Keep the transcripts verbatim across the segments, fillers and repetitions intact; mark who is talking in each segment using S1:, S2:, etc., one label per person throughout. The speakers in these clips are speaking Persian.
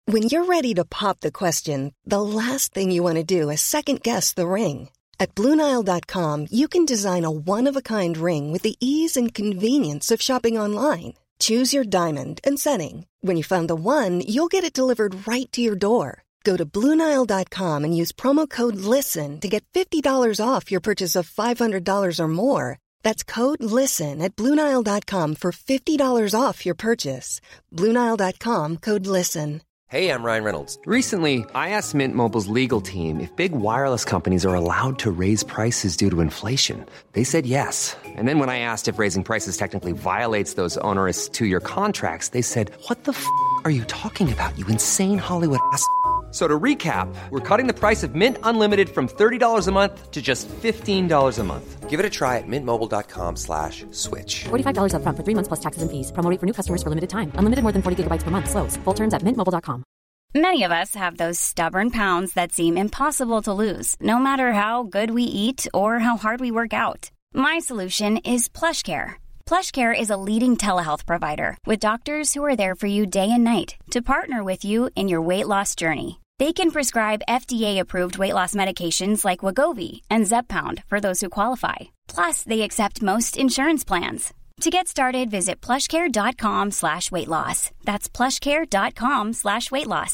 S1: When you're ready to pop the question, the last thing you want to do is second-guess the ring. At Blue Nile dot com, you can design a one-of-a-kind ring with the ease and convenience of shopping online. Choose your diamond and setting. When you find the one, you'll get it delivered right to your door. Go to Blue Nile dot com and use promo code LISTEN to get fifty dollars off your purchase of five hundred dollars or more. That's code LISTEN at Blue Nile dot com for fifty dollars off your purchase. Blue Nile dot com, code LISTEN.
S2: Hey, I'm Ryan Reynolds.
S3: Recently, I asked Mint Mobile's legal team if big wireless companies are allowed to raise prices due to inflation. They said yes. And then when I asked if raising prices technically violates those onerous two-year contracts, they said, "What the f*** are you talking about, you insane Hollywood ass f- So to recap, we're cutting the price of Mint Unlimited from thirty dollars a month to just fifteen dollars a month.
S2: Give it a try at mintmobile.com slash switch.
S4: forty-five dollars up front for three months plus taxes and fees. Promo rate for new customers for limited time. Unlimited more than forty gigabytes per month. Slows full terms at mint mobile dot com.
S5: Many of us have those stubborn pounds that seem impossible to lose, no matter how good we eat or how hard we work out. My solution is PlushCare. PlushCare is a leading telehealth provider with doctors who are there for you day and night to partner with you in your weight loss journey. They can prescribe F D A-approved weight loss medications like Wegovy and Zepbound for those who qualify. Plus, they accept most insurance plans. To get started, visit plushcare.com slash weight loss. That's plushcare.com slash weight loss.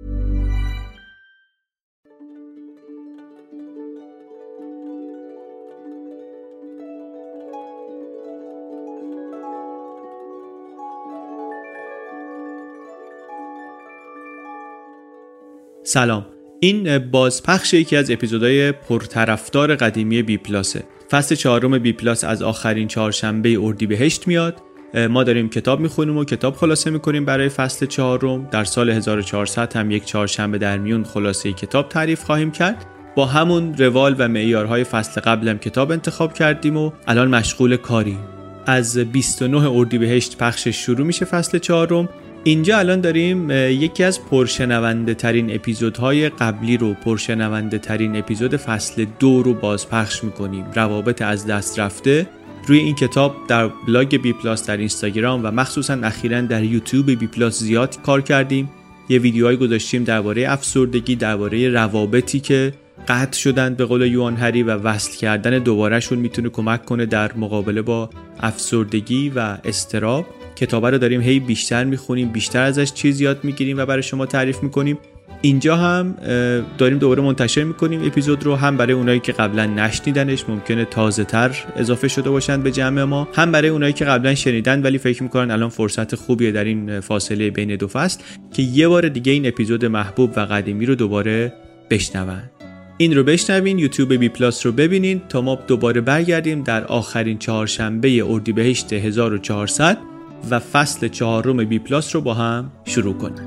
S6: سلام، این بازپخش یکی از اپیزودهای پرطرفدار قدیمی بی پلاسه. فصل چهارم بی پلاس از آخرین چهارشنبه اردیبهشت میاد. ما داریم کتاب میخونیم و کتاب خلاصه میکنیم برای فصل چهارم. در سال هزار و چهارصد هم یک چهارشنبه در میون خلاصه کتاب تعریف خواهیم کرد. با همون روال و معیارهای فصل قبلم کتاب انتخاب کردیم و الان مشغول کاریم. از بیست و نه اردیبهشت پخش شروع میشه فصل چهارم. اینجا الان داریم یکی از پرشنونده ترین اپیزودهای قبلی رو، پرشنونده ترین اپیزود فصل دو رو بازپخش میکنیم. روابط از دست رفته. روی این کتاب در بلاگ بی پلاس، در اینستاگرام و مخصوصا اخیراً در یوتیوب بی پلاس زیاد کار کردیم. یه ویدیوهای گذاشتیم درباره افسردگی، درباره روابطی که قطع شدن به قول یوان هری و وصل کردن دوبارهشون میتونه کمک کنه در مقابله با افسردگی و اضطراب. کتاب رو داریم هی بیشتر میخونیم، بیشتر ازش چیز یاد میگیریم و برای شما تعریف میکنیم. اینجا هم داریم دوباره منتشر میکنیم اپیزود رو، هم برای اونایی که قبلا نشنیدنش ممکنه تازه تر اضافه شده باشن به جمع ما، هم برای اونایی که قبلا شنیدن ولی فکر میکنن الان فرصت خوبیه در این فاصله بین دو فصل که یه بار دیگه این اپیزود محبوب و قدیمی رو دوباره بشنون. این رو بشنوین، یوتیوب بی پلاس رو ببینین تا ما دوباره برگردیم در آخرین چهارشنبه اردیبهشت هزار و چهارصد و فصل چهارم بی پلاس رو با هم شروع کنیم.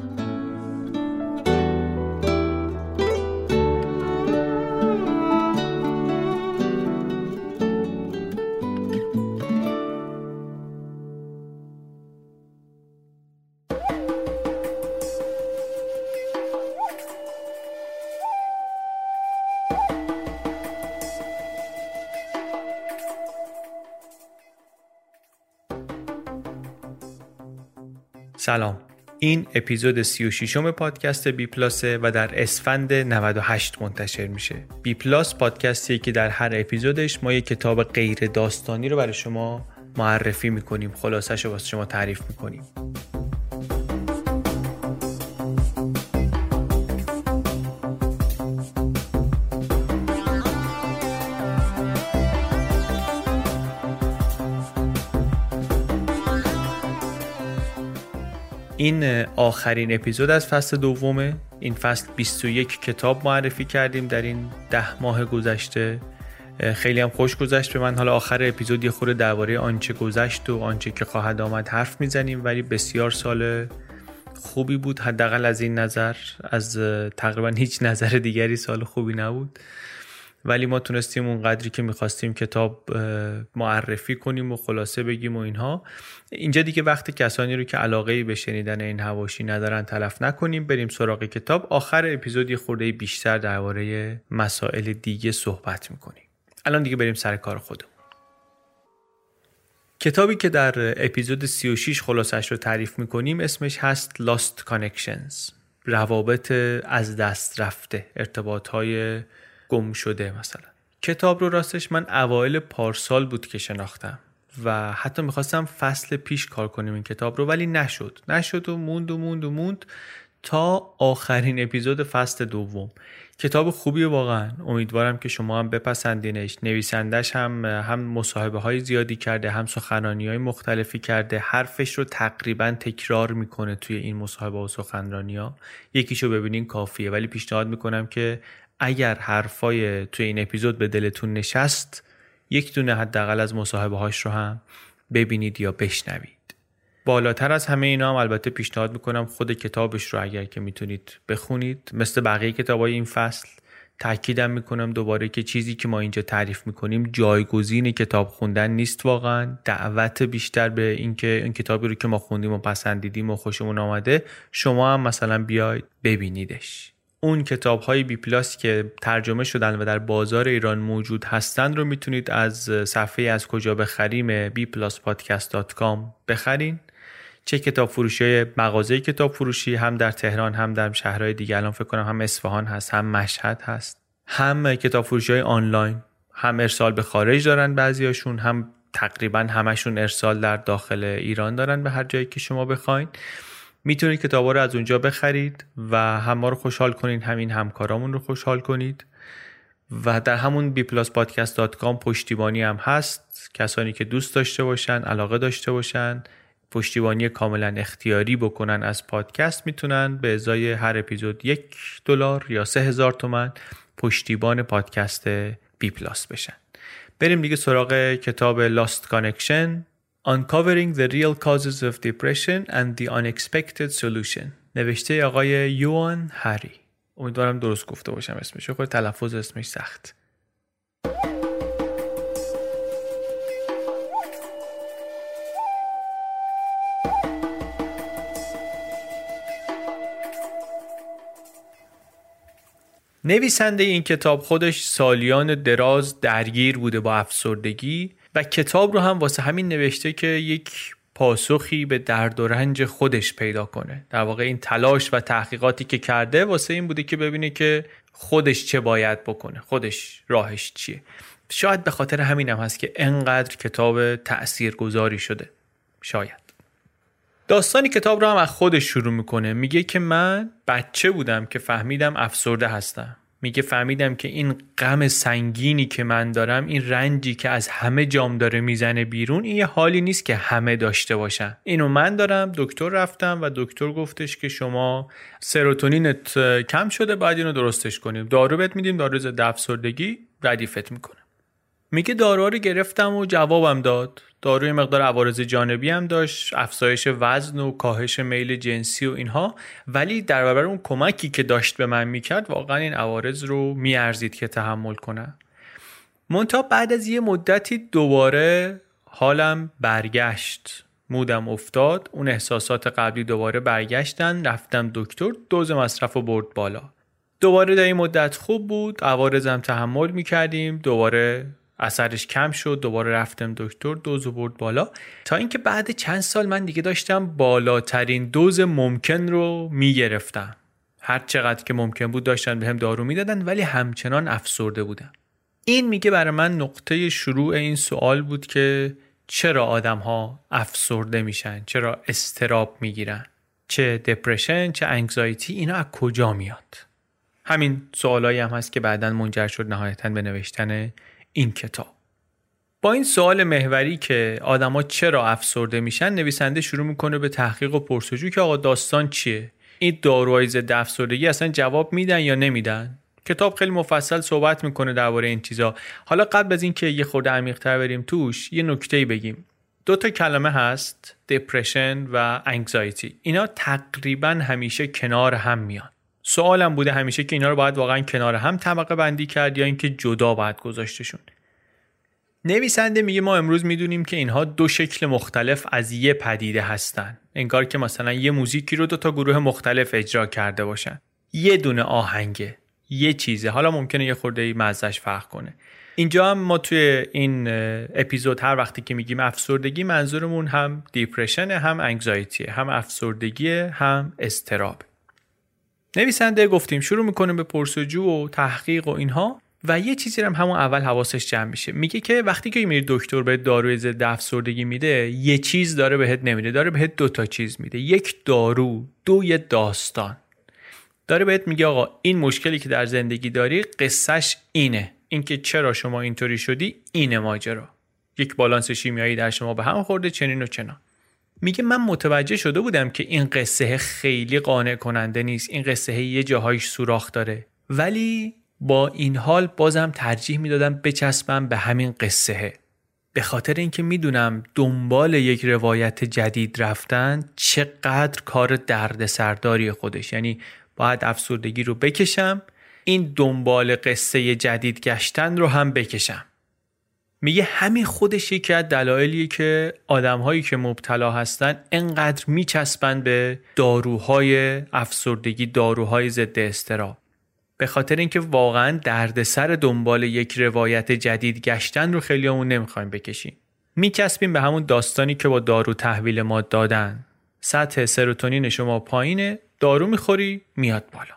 S6: سلام، این اپیزود سی و ششم پادکست بی پلاسه و در اسفند نود و هشت منتشر میشه. بی پلاس پادکستیه که در هر اپیزودش ما یک کتاب غیر داستانی رو برای شما معرفی میکنیم، خلاصش رو واسه شما تعریف میکنیم. این آخرین اپیزود از فصل دومه. این فصل بیست و یک کتاب معرفی کردیم در این ده ماه گذشته. خیلی هم خوش گذشت به من. حالا آخر اپیزود یه خورده درباره آنچه گذشت و آنچه که خواهد آمد حرف میزنیم، ولی بسیار سال خوبی بود، حداقل از این نظر. از تقریبا هیچ نظر دیگری سال خوبی نبود، ولی ما تونستیم اون قدری که میخواستیم کتاب معرفی کنیم و خلاصه بگیم و اینها. اینجا دیگه وقت کسانی رو که علاقه‌ای به شنیدن این حواشی ندارن تلف نکنیم، بریم سراغ کتاب. آخر اپیزود یه خورده بیشتر درباره مسائل دیگه صحبت میکنیم. الان دیگه بریم سر کار خودمون. کتابی که در اپیزود سی و شش خلاصش رو تعریف میکنیم اسمش هست Lost Connections. روابط از دست رفته، ارتباطهای گم شده مثلا. کتاب رو راستش من اوایل پارسال بود که شناختم و حتی میخواستم فصل پیش کار کنیم این کتاب رو، ولی نشد نشد و موند و موند و موند تا آخرین اپیزود فصل دوم. کتاب خوبی واقعا، امیدوارم که شما هم بپسندینش. نویسندش هم هم مصاحبه های زیادی کرده، هم سخنرانی های مختلفی کرده، حرفش رو تقریبا تکرار میکنه توی این مصاحبه و سخنرانی ها. یکیشو ببینین کافیه، ولی پیشنهاد میکنم که اگر حرفای توی این اپیزود به دلتون نشست، یک دونه حداقل از مصاحبه هاش رو هم ببینید یا بشنوید. بالاتر از همه اینا هم البته پیشنهاد میکنم خود کتابش رو اگر که میتونید بخونید. مثل بقیه کتابای این فصل تاکیدم میکنم دوباره که چیزی که ما اینجا تعریف میکنیم جایگزین کتاب خوندن نیست. واقعا دعوت بیشتر به این که این کتابی رو که ما خوندیم و پسندیدیم و خوشمون آمده شما هم مثلا بیاید ببینیدش. اون کتاب‌های بی پلاس که ترجمه شدن و در بازار ایران موجود هستن رو میتونید از صفحه از کجا بخریم بی پلاس پادکست دات کام بخرین. چه کتاب فروشی مغازه کتاب فروشی هم در تهران هم در شهرهای دیگه، الان فکر کنم هم اصفهان هست هم مشهد هست، هم کتاب فروشی های آنلاین، هم ارسال به خارج دارن بعضیاشون، هم تقریبا همشون ارسال در داخل ایران دارن به هر جایی که شما بخواید. میتونید کتابا رو از اونجا بخرید و هم ما رو خوشحال کنید، همین همکارامون رو خوشحال کنید. و در همون بی پلاس پادکست دات کام پشتیبانی هم هست. کسانی که دوست داشته باشن، علاقه داشته باشن، پشتیبانی کاملا اختیاری بکنن از پادکست، میتونن به ازای هر اپیزود یک دلار یا سه هزار تومان پشتیبان پادکست بی پلاس بشن. بریم دیگه سراغ کتاب Lost Connection Uncovering the Real Causes of Depression and the Unexpected Solution، نوشته آقای یوان هری. امیدوارم درست گفته باشم اسمش، خود تلفظ اسمش سخت. نویسنده این کتاب خودش سالیان دراز درگیر بوده با افسردگی و کتاب رو هم واسه همین نوشته که یک پاسخی به درد و رنج خودش پیدا کنه. در واقع این تلاش و تحقیقاتی که کرده واسه این بوده که ببینه که خودش چه باید بکنه، خودش راهش چیه. شاید به خاطر همین هم هست که انقدر کتاب تأثیرگذاری شده. شاید. داستانی کتاب رو هم از خودش شروع میکنه. میگه که من بچه بودم که فهمیدم افسرده هستم. میگه فهمیدم که این غم سنگینی که من دارم، این رنجی که از همه جام داره میزنه بیرون، این یه حالی نیست که همه داشته باشن. اینو من دارم. دکتر رفتم و دکتر گفتش که شما سروتونینت کم شده، باید اینو درستش کنیم. دارو بهت میدیم، دارو ضد افسردگی، ردیفت میکنه. میگه داروها رو گرفتم و جوابم داد. داروی مقدار عوارض جانبی هم داشت، افزایش وزن و کاهش میل جنسی و اینها، ولی در برابر اون کمکی که داشت به من میکرد واقعا این عوارض رو میارزید که تحمل کنم. منتها بعد از یه مدتی دوباره حالم برگشت، مودم افتاد، اون احساسات قبلی دوباره برگشتن. رفتم دکتر، دوز مصرف رو برد بالا. دوباره در این مدت خوب بود، عوارضم تحمل میکردیم، دوباره اثرش کم شد، دوباره رفتم دکتر، دوز برد بالا، تا اینکه بعد چند سال من دیگه داشتم بالاترین دوز ممکن رو میگرفتم. هر چقدر که ممکن بود داشتن بهم دارو میدادن، ولی همچنان افسرده بودم. این میگه برای من نقطه شروع این سوال بود که چرا آدم ها افسرده میشن، چرا اضطراب میگیرن، چه دپرشن چه انگزایتی، اینا از کجا میاد؟ همین سوالایی هم هست که بعداً منجر شد نهایتاً به نوشتن این کتاب. با این سوال محوری که آدما چرا افسرده میشن، نویسنده شروع میکنه به تحقیق و پرسجو که آقا داستان چیه؟ این داروهای ضد افسردگی اصلا جواب میدن یا نمیدن؟ کتاب خیلی مفصل صحبت میکنه درباره این چیزا. حالا قبل از این که یه خورده عمیق‌تر بریم توش، یه نکته‌ای بگیم. دو تا کلمه هست، دپرشن و انگزایتی. اینا تقریبا همیشه کنار هم میان. سوالم بوده همیشه که اینا رو باید واقعا کنار هم طبقه بندی کرد یا اینکه جدا باید گذاشتشون. نویسنده میگه ما امروز میدونیم که اینها دو شکل مختلف از یه پدیده هستن. انگار که مثلا یه موزیکی رو دو تا گروه مختلف اجرا کرده باشن. یه دونه آهنگه، یه چیزه. حالا ممکنه یه خورده مزهش فرق کنه. اینجا هم ما توی این اپیزود هر وقتی که میگیم افسردگی، منظورمون هم دیپرشن، هم انگزایتیه، هم افسردگی، هم اضطراب. نویسنده گفتیم شروع میکنه به پرسجو و تحقیق و اینها و یه چیزی هم همون اول حواسش جمع میشه. میگه که وقتی که میری دکتر بهت داروی ضد افسردگی میده، یه چیز داره بهت نمیده، داره بهت دو تا چیز میده. یک دارو، دو یه داستان. داره بهت میگه آقا این مشکلی که در زندگی داری قصهش اینه، اینکه چرا شما اینطوری شدی اینه ماجرا. یک بالانس شیمیایی در شما به هم خورده، چنین و چنان. میگه من متوجه شده بودم که این قصه خیلی قانع کننده نیست، این قصه یه جاهایش سوراخ داره، ولی با این حال بازم ترجیح میدادم بچسبم به همین قصه، به خاطر اینکه میدونم دنبال یک روایت جدید رفتن چقدر کار دردسرداری خودش. یعنی باید افسردگی رو بکشم، این دنبال قصه جدید گشتن رو هم بکشم. میگه همین خودش یکی از دلایلیه که آدم‌هایی که مبتلا هستن انقدر میچسبن به داروهای افسردگی، داروهای ضد اضطراب، به خاطر اینکه واقعا دردسر دنبال یک روایت جدید گشتن رو خیلیامون نمیخوایم بکشیم. میچسبیم به همون داستانی که با دارو تحویل ما دادن. سطح سروتونین شما پایینه، دارو میخوری میاد بالا.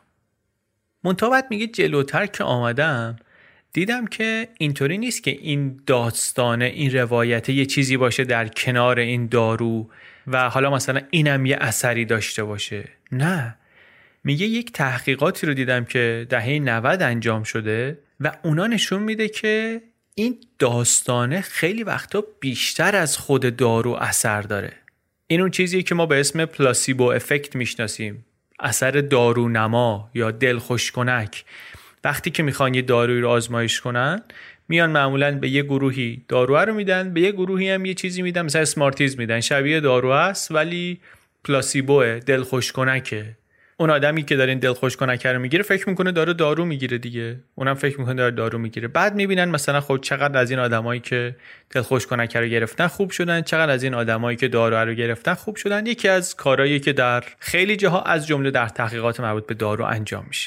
S6: منتها بعد میگه جلوتر که آمدم دیدم که اینطوری نیست که این داستانه، این روایت یه چیزی باشه در کنار این دارو و حالا مثلا اینم یه اثری داشته باشه. نه، میگه یک تحقیقاتی رو دیدم که دهه نود انجام شده و اونا نشون میده که این داستانه خیلی وقتا بیشتر از خود دارو اثر داره. این اون چیزیه که ما به اسم پلاسیبو افکت میشناسیم، اثر دارونما یا دلخوشکنک. وقتی که میخوان یه دارویی رو آزمایش کنن، میان معمولاً به یه گروهی دارو رو میدن، به یه گروهی هم یه چیزی میدن، مثلا اسمارتیز میدن، شبیه دارو است ولی پلاسیبوه، دلخوشکنکه. اون آدمی که داره این دلخوشکنک رو میگیره فکر میکنه داره دارو میگیره دیگه، اونم فکر میکنه داره دارو میگیره. بعد میبینن مثلا خب چقدر از این آدمایی که دلخوشکنک رو گرفتن خوب شدن، چقدر از این آدمایی که دارو رو گرفتن خوب شدن. یکی از کارهایی که در خیلی جاها از جمله در تحقیقات مربوط به دارو انجام میشه.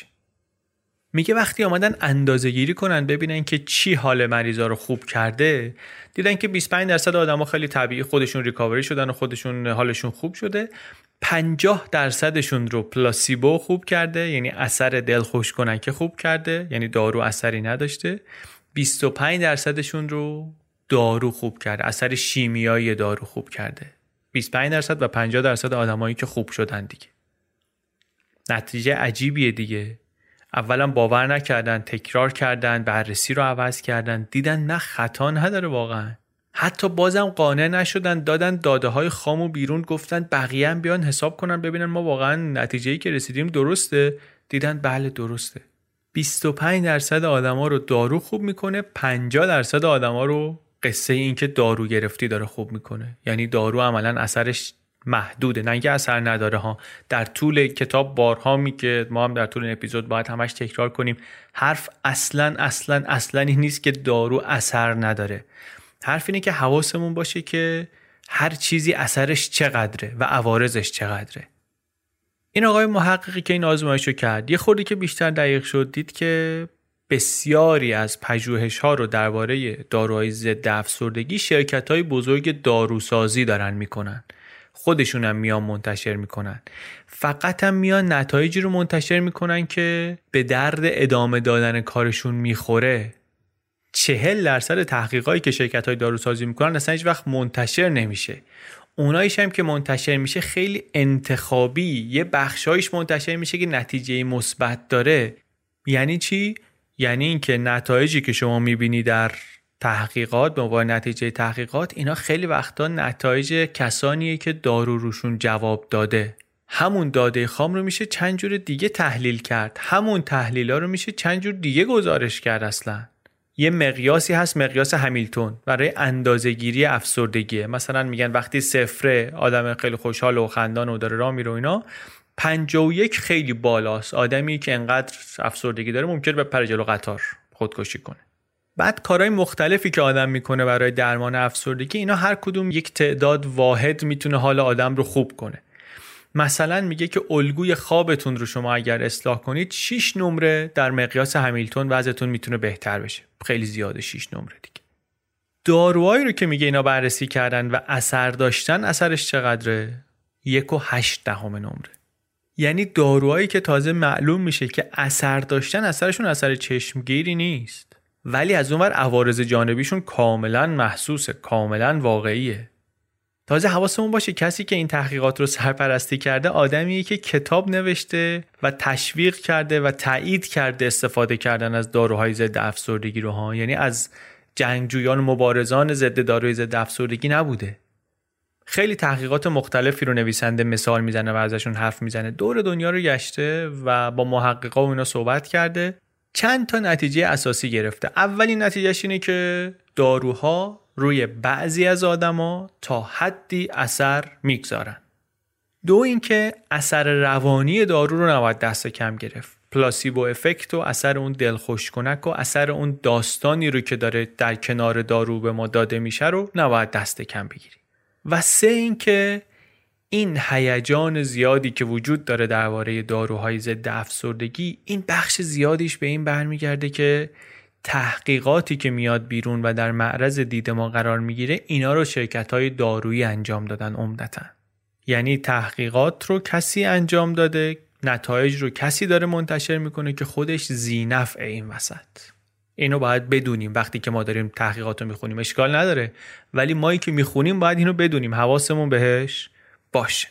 S6: میگه وقتی آمدن اندازه‌گیری کنن ببینن که چی حال مریضا رو خوب کرده، دیدن که بیست و پنج درصد آدما خیلی طبیعی خودشون ریکاوری شدن و خودشون حالشون خوب شده. پنجاه درصدشون رو پلاسیبو خوب کرده، یعنی اثر دلخوشکنک خوب کرده، یعنی دارو اثری نداشته. بیست و پنج درصدشون رو دارو خوب کرده، اثر شیمیایی دارو خوب کرده. بیست و پنج درصد و پنجاه درصد آدمایی که خوب شدن دیگه. نتیجه عجیبیه دیگه. اولا باور نکردن، تکرار کردن، بررسی رو عوض کردن، دیدن نه خطا نداره واقعا. حتی بازم قانع نشدن، دادن داده های خامو بیرون، گفتن بقیه هم بیان حساب کنن ببینن ما واقعا نتیجه‌ای که رسیدیم درسته. دیدن بله درسته. بیست و پنج درصد آدما رو دارو خوب میکنه، پنجاه درصد آدما رو قصه این که دارو گرفتی داره خوب میکنه. یعنی دارو عملاً اثرش محدوده، نه اینکه اثر نداره ها. در طول کتاب بارها میگه، ما هم در طول این اپیزود باید همش تکرار کنیم، حرف اصلا اصلا اصلا این نیست که دارو اثر نداره. حرف اینه که حواسمون باشه که هر چیزی اثرش چقدره و عوارضش چقدره. این آقای محققی که این آزمایشو کرد یه خوردی که بیشتر دقیق شد، دید که بسیاری از پژوهش‌ها رو درباره داروهای ضد افسردگی شرکت‌های بزرگ داروسازی دارن میکنن. خودشون هم میان منتشر میکنن. فقط هم میان نتایجی رو منتشر میکنن که به درد ادامه دادن کارشون میخوره. چهل درصد تحقیقاتی که شرکت‌های داروسازی میکنن اصلا هیچ وقت منتشر نمیشه. اوناییش هم که منتشر میشه خیلی انتخابی، یه بخشایش منتشر میشه که نتیجه مثبت داره. یعنی چی؟ یعنی اینکه نتایجی که شما میبینی در تحقیقات به عنوان نتیجه تحقیقات، اینا خیلی وقتا نتایج کسانیه که دارو روشون جواب داده. همون داده خام رو میشه چند جور دیگه تحلیل کرد، همون تحلیلا رو میشه چند جور دیگه گزارش کرد. اصلا یه مقیاسی هست، مقیاس همیلتون، برای اندازه‌گیری افسردگی. مثلا میگن وقتی صفره آدم خیلی خوشحال و خندان و داره راه میره و اینا، پنجاه و یک خیلی بالاست. آدمی که انقدر افسردگی داره ممکنه بپره جلو قطار خودکشی کنه. بعد کارهای مختلفی که آدم میکنه برای درمان افسردگی، اینا هر کدوم یک تعداد واحد میتونه حال آدم رو خوب کنه. مثلا میگه که الگوی خوابتون رو شما اگر اصلاح کنید، شش نمره در مقیاس همیلتون وضعتون میتونه بهتر بشه. خیلی زیاده شش نمره دیگه. داروهایی رو که میگه اینا بررسی کردن و اثر داشتن، اثرش چقدره؟ یک و هشت دهم نمره. یعنی داروهایی که تازه معلوم میشه که اثر داشتن اثرشون اثر چشمگیری نیست، ولی از اونور عوارض جانبیشون کاملا محسوسه، کاملا واقعیه. تازه حواسمون باشه کسی که این تحقیقات رو سرپرستی کرده آدمیه که کتاب نوشته و تشویق کرده و تایید کرده استفاده کردن از داروهای ضد افسردگی رو ها. یعنی از جنگجویان و مبارزان ضد داروهای ضد افسردگی نبوده. خیلی تحقیقات مختلفی رو نویسنده مثال میزنه و ازشون حرف میزنه. دور دنیا رو گشته و با محققا و اینا صحبت کرده. چند تا نتیجه اساسی گرفته. اولین نتیجهش اینه که داروها روی بعضی از آدما تا حدی اثر میگذارن. دو اینکه اثر روانی دارو رو نباید دست کم گرفت. پلاسیبو افکت و اثر اون دلخوش کنک و اثر اون داستانی رو که داره در کنار دارو به ما داده میشه رو نباید دست کم بگیری. و سه اینکه این هیجان زیادی که وجود داره درباره داروهای ضد افسردگی، این بخش زیادیش به این برمیگرده که تحقیقاتی که میاد بیرون و در معرض دید ما قرار میگیره اینا رو شرکت‌های دارویی انجام دادن عمدتاً. یعنی تحقیقات رو کسی انجام داده، نتایج رو کسی داره منتشر میکنه که خودش ذی‌نفع این وسط. اینو باید بدونیم وقتی که ما داریم تحقیقات رو میخونیم. اشکال نداره، ولی مایی که میخونیم باید اینو بدونیم، حواسمون بهش باشه.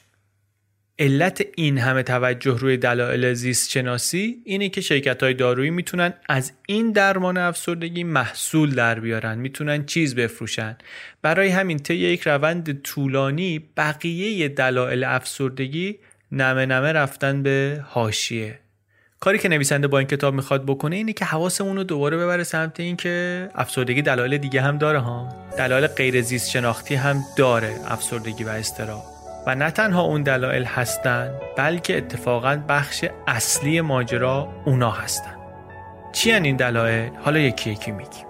S6: علت این همه توجه روی دلایل زیست شناسی اینه که شرکت‌های دارویی میتونن از این درمان افسردگی محصول در بیارن، میتونن چیز بفروشن. برای همین طی یک روند طولانی بقیه دلایل افسردگی نمه نمه رفتن به حاشیه. کاری که نویسنده با این کتاب میخواد بکنه اینه که حواسمون رو دوباره ببره سمت این که افسردگی دلایل دیگه هم داره ها. دلایل غیر زیست شناختی هم داره افسردگی و اضطراب. و نه تنها اون دلایل هستن، بلکه اتفاقاً بخش اصلی ماجرا اونا هستن. چی هن این دلایل؟ حالا یکی یکی میگیم.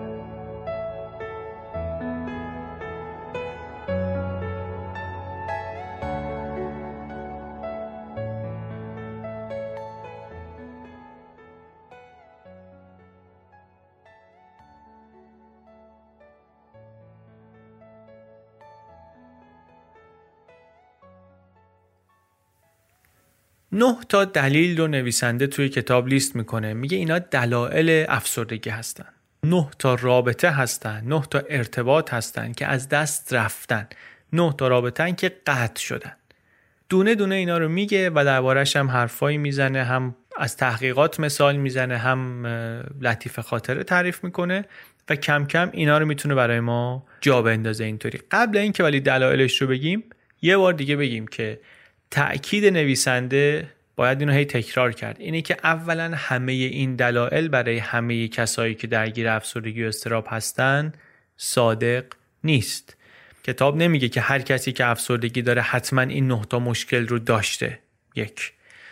S6: نه تا دلیل رو نویسنده توی کتاب لیست میکنه. میگه اینا دلایل افسردگی هستن. نه تا رابطه هستن، نه تا ارتباط هستن که از دست رفتن، نه تا رابطن که قطع شدن. دونه دونه اینا رو میگه و دربارش هم حرفایی میزنه، هم از تحقیقات مثال میزنه، هم لطیف خاطره تعریف میکنه و کم کم اینا رو میتونه برای ما جا بندازه اینطوری. قبل اینکه ولی دلایلش رو بگیم، یه بار دیگه بگیم که تأکید نویسنده باید اینو هی تکرار کرد، اینه که اولا همه این دلایل برای همه کسایی که درگیر افسردگی و اضطراب هستن صادق نیست. کتاب نمیگه که هر کسی که افسردگی داره حتما این نه تا مشکل رو داشته. یک.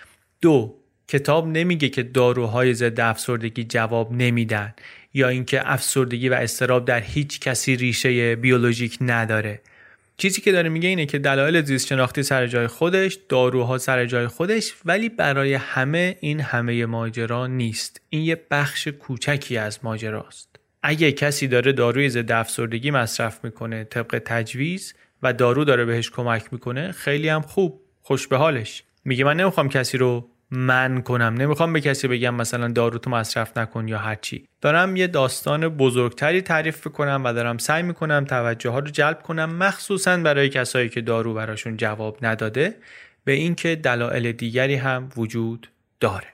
S6: دو. کتاب نمیگه که داروهای ضد افسردگی جواب نمیدن یا اینکه افسردگی و اضطراب در هیچ کسی ریشه بیولوژیک نداره. چیزی که داره میگه اینه که دلایل زیست شناختی سر جای خودش، داروها سر جای خودش، ولی برای همه این همه ماجرا نیست. این یه بخش کوچکی از ماجراست. اگه کسی داره داروی ضد افسردگی مصرف میکنه طبق تجویز و دارو داره بهش کمک میکنه، خیلی هم خوب، خوش به حالش. میگه من نمیخوام کسی رو من کنم، نمیخوام به کسی بگم مثلا دارو تو مصرف نکن یا هر چی. دارم یه داستان بزرگتری تعریف کنم و دارم سعی میکنم توجه ها رو جلب کنم، مخصوصا برای کسایی که دارو براشون جواب نداده، به اینکه دلایل دیگری هم وجود داره.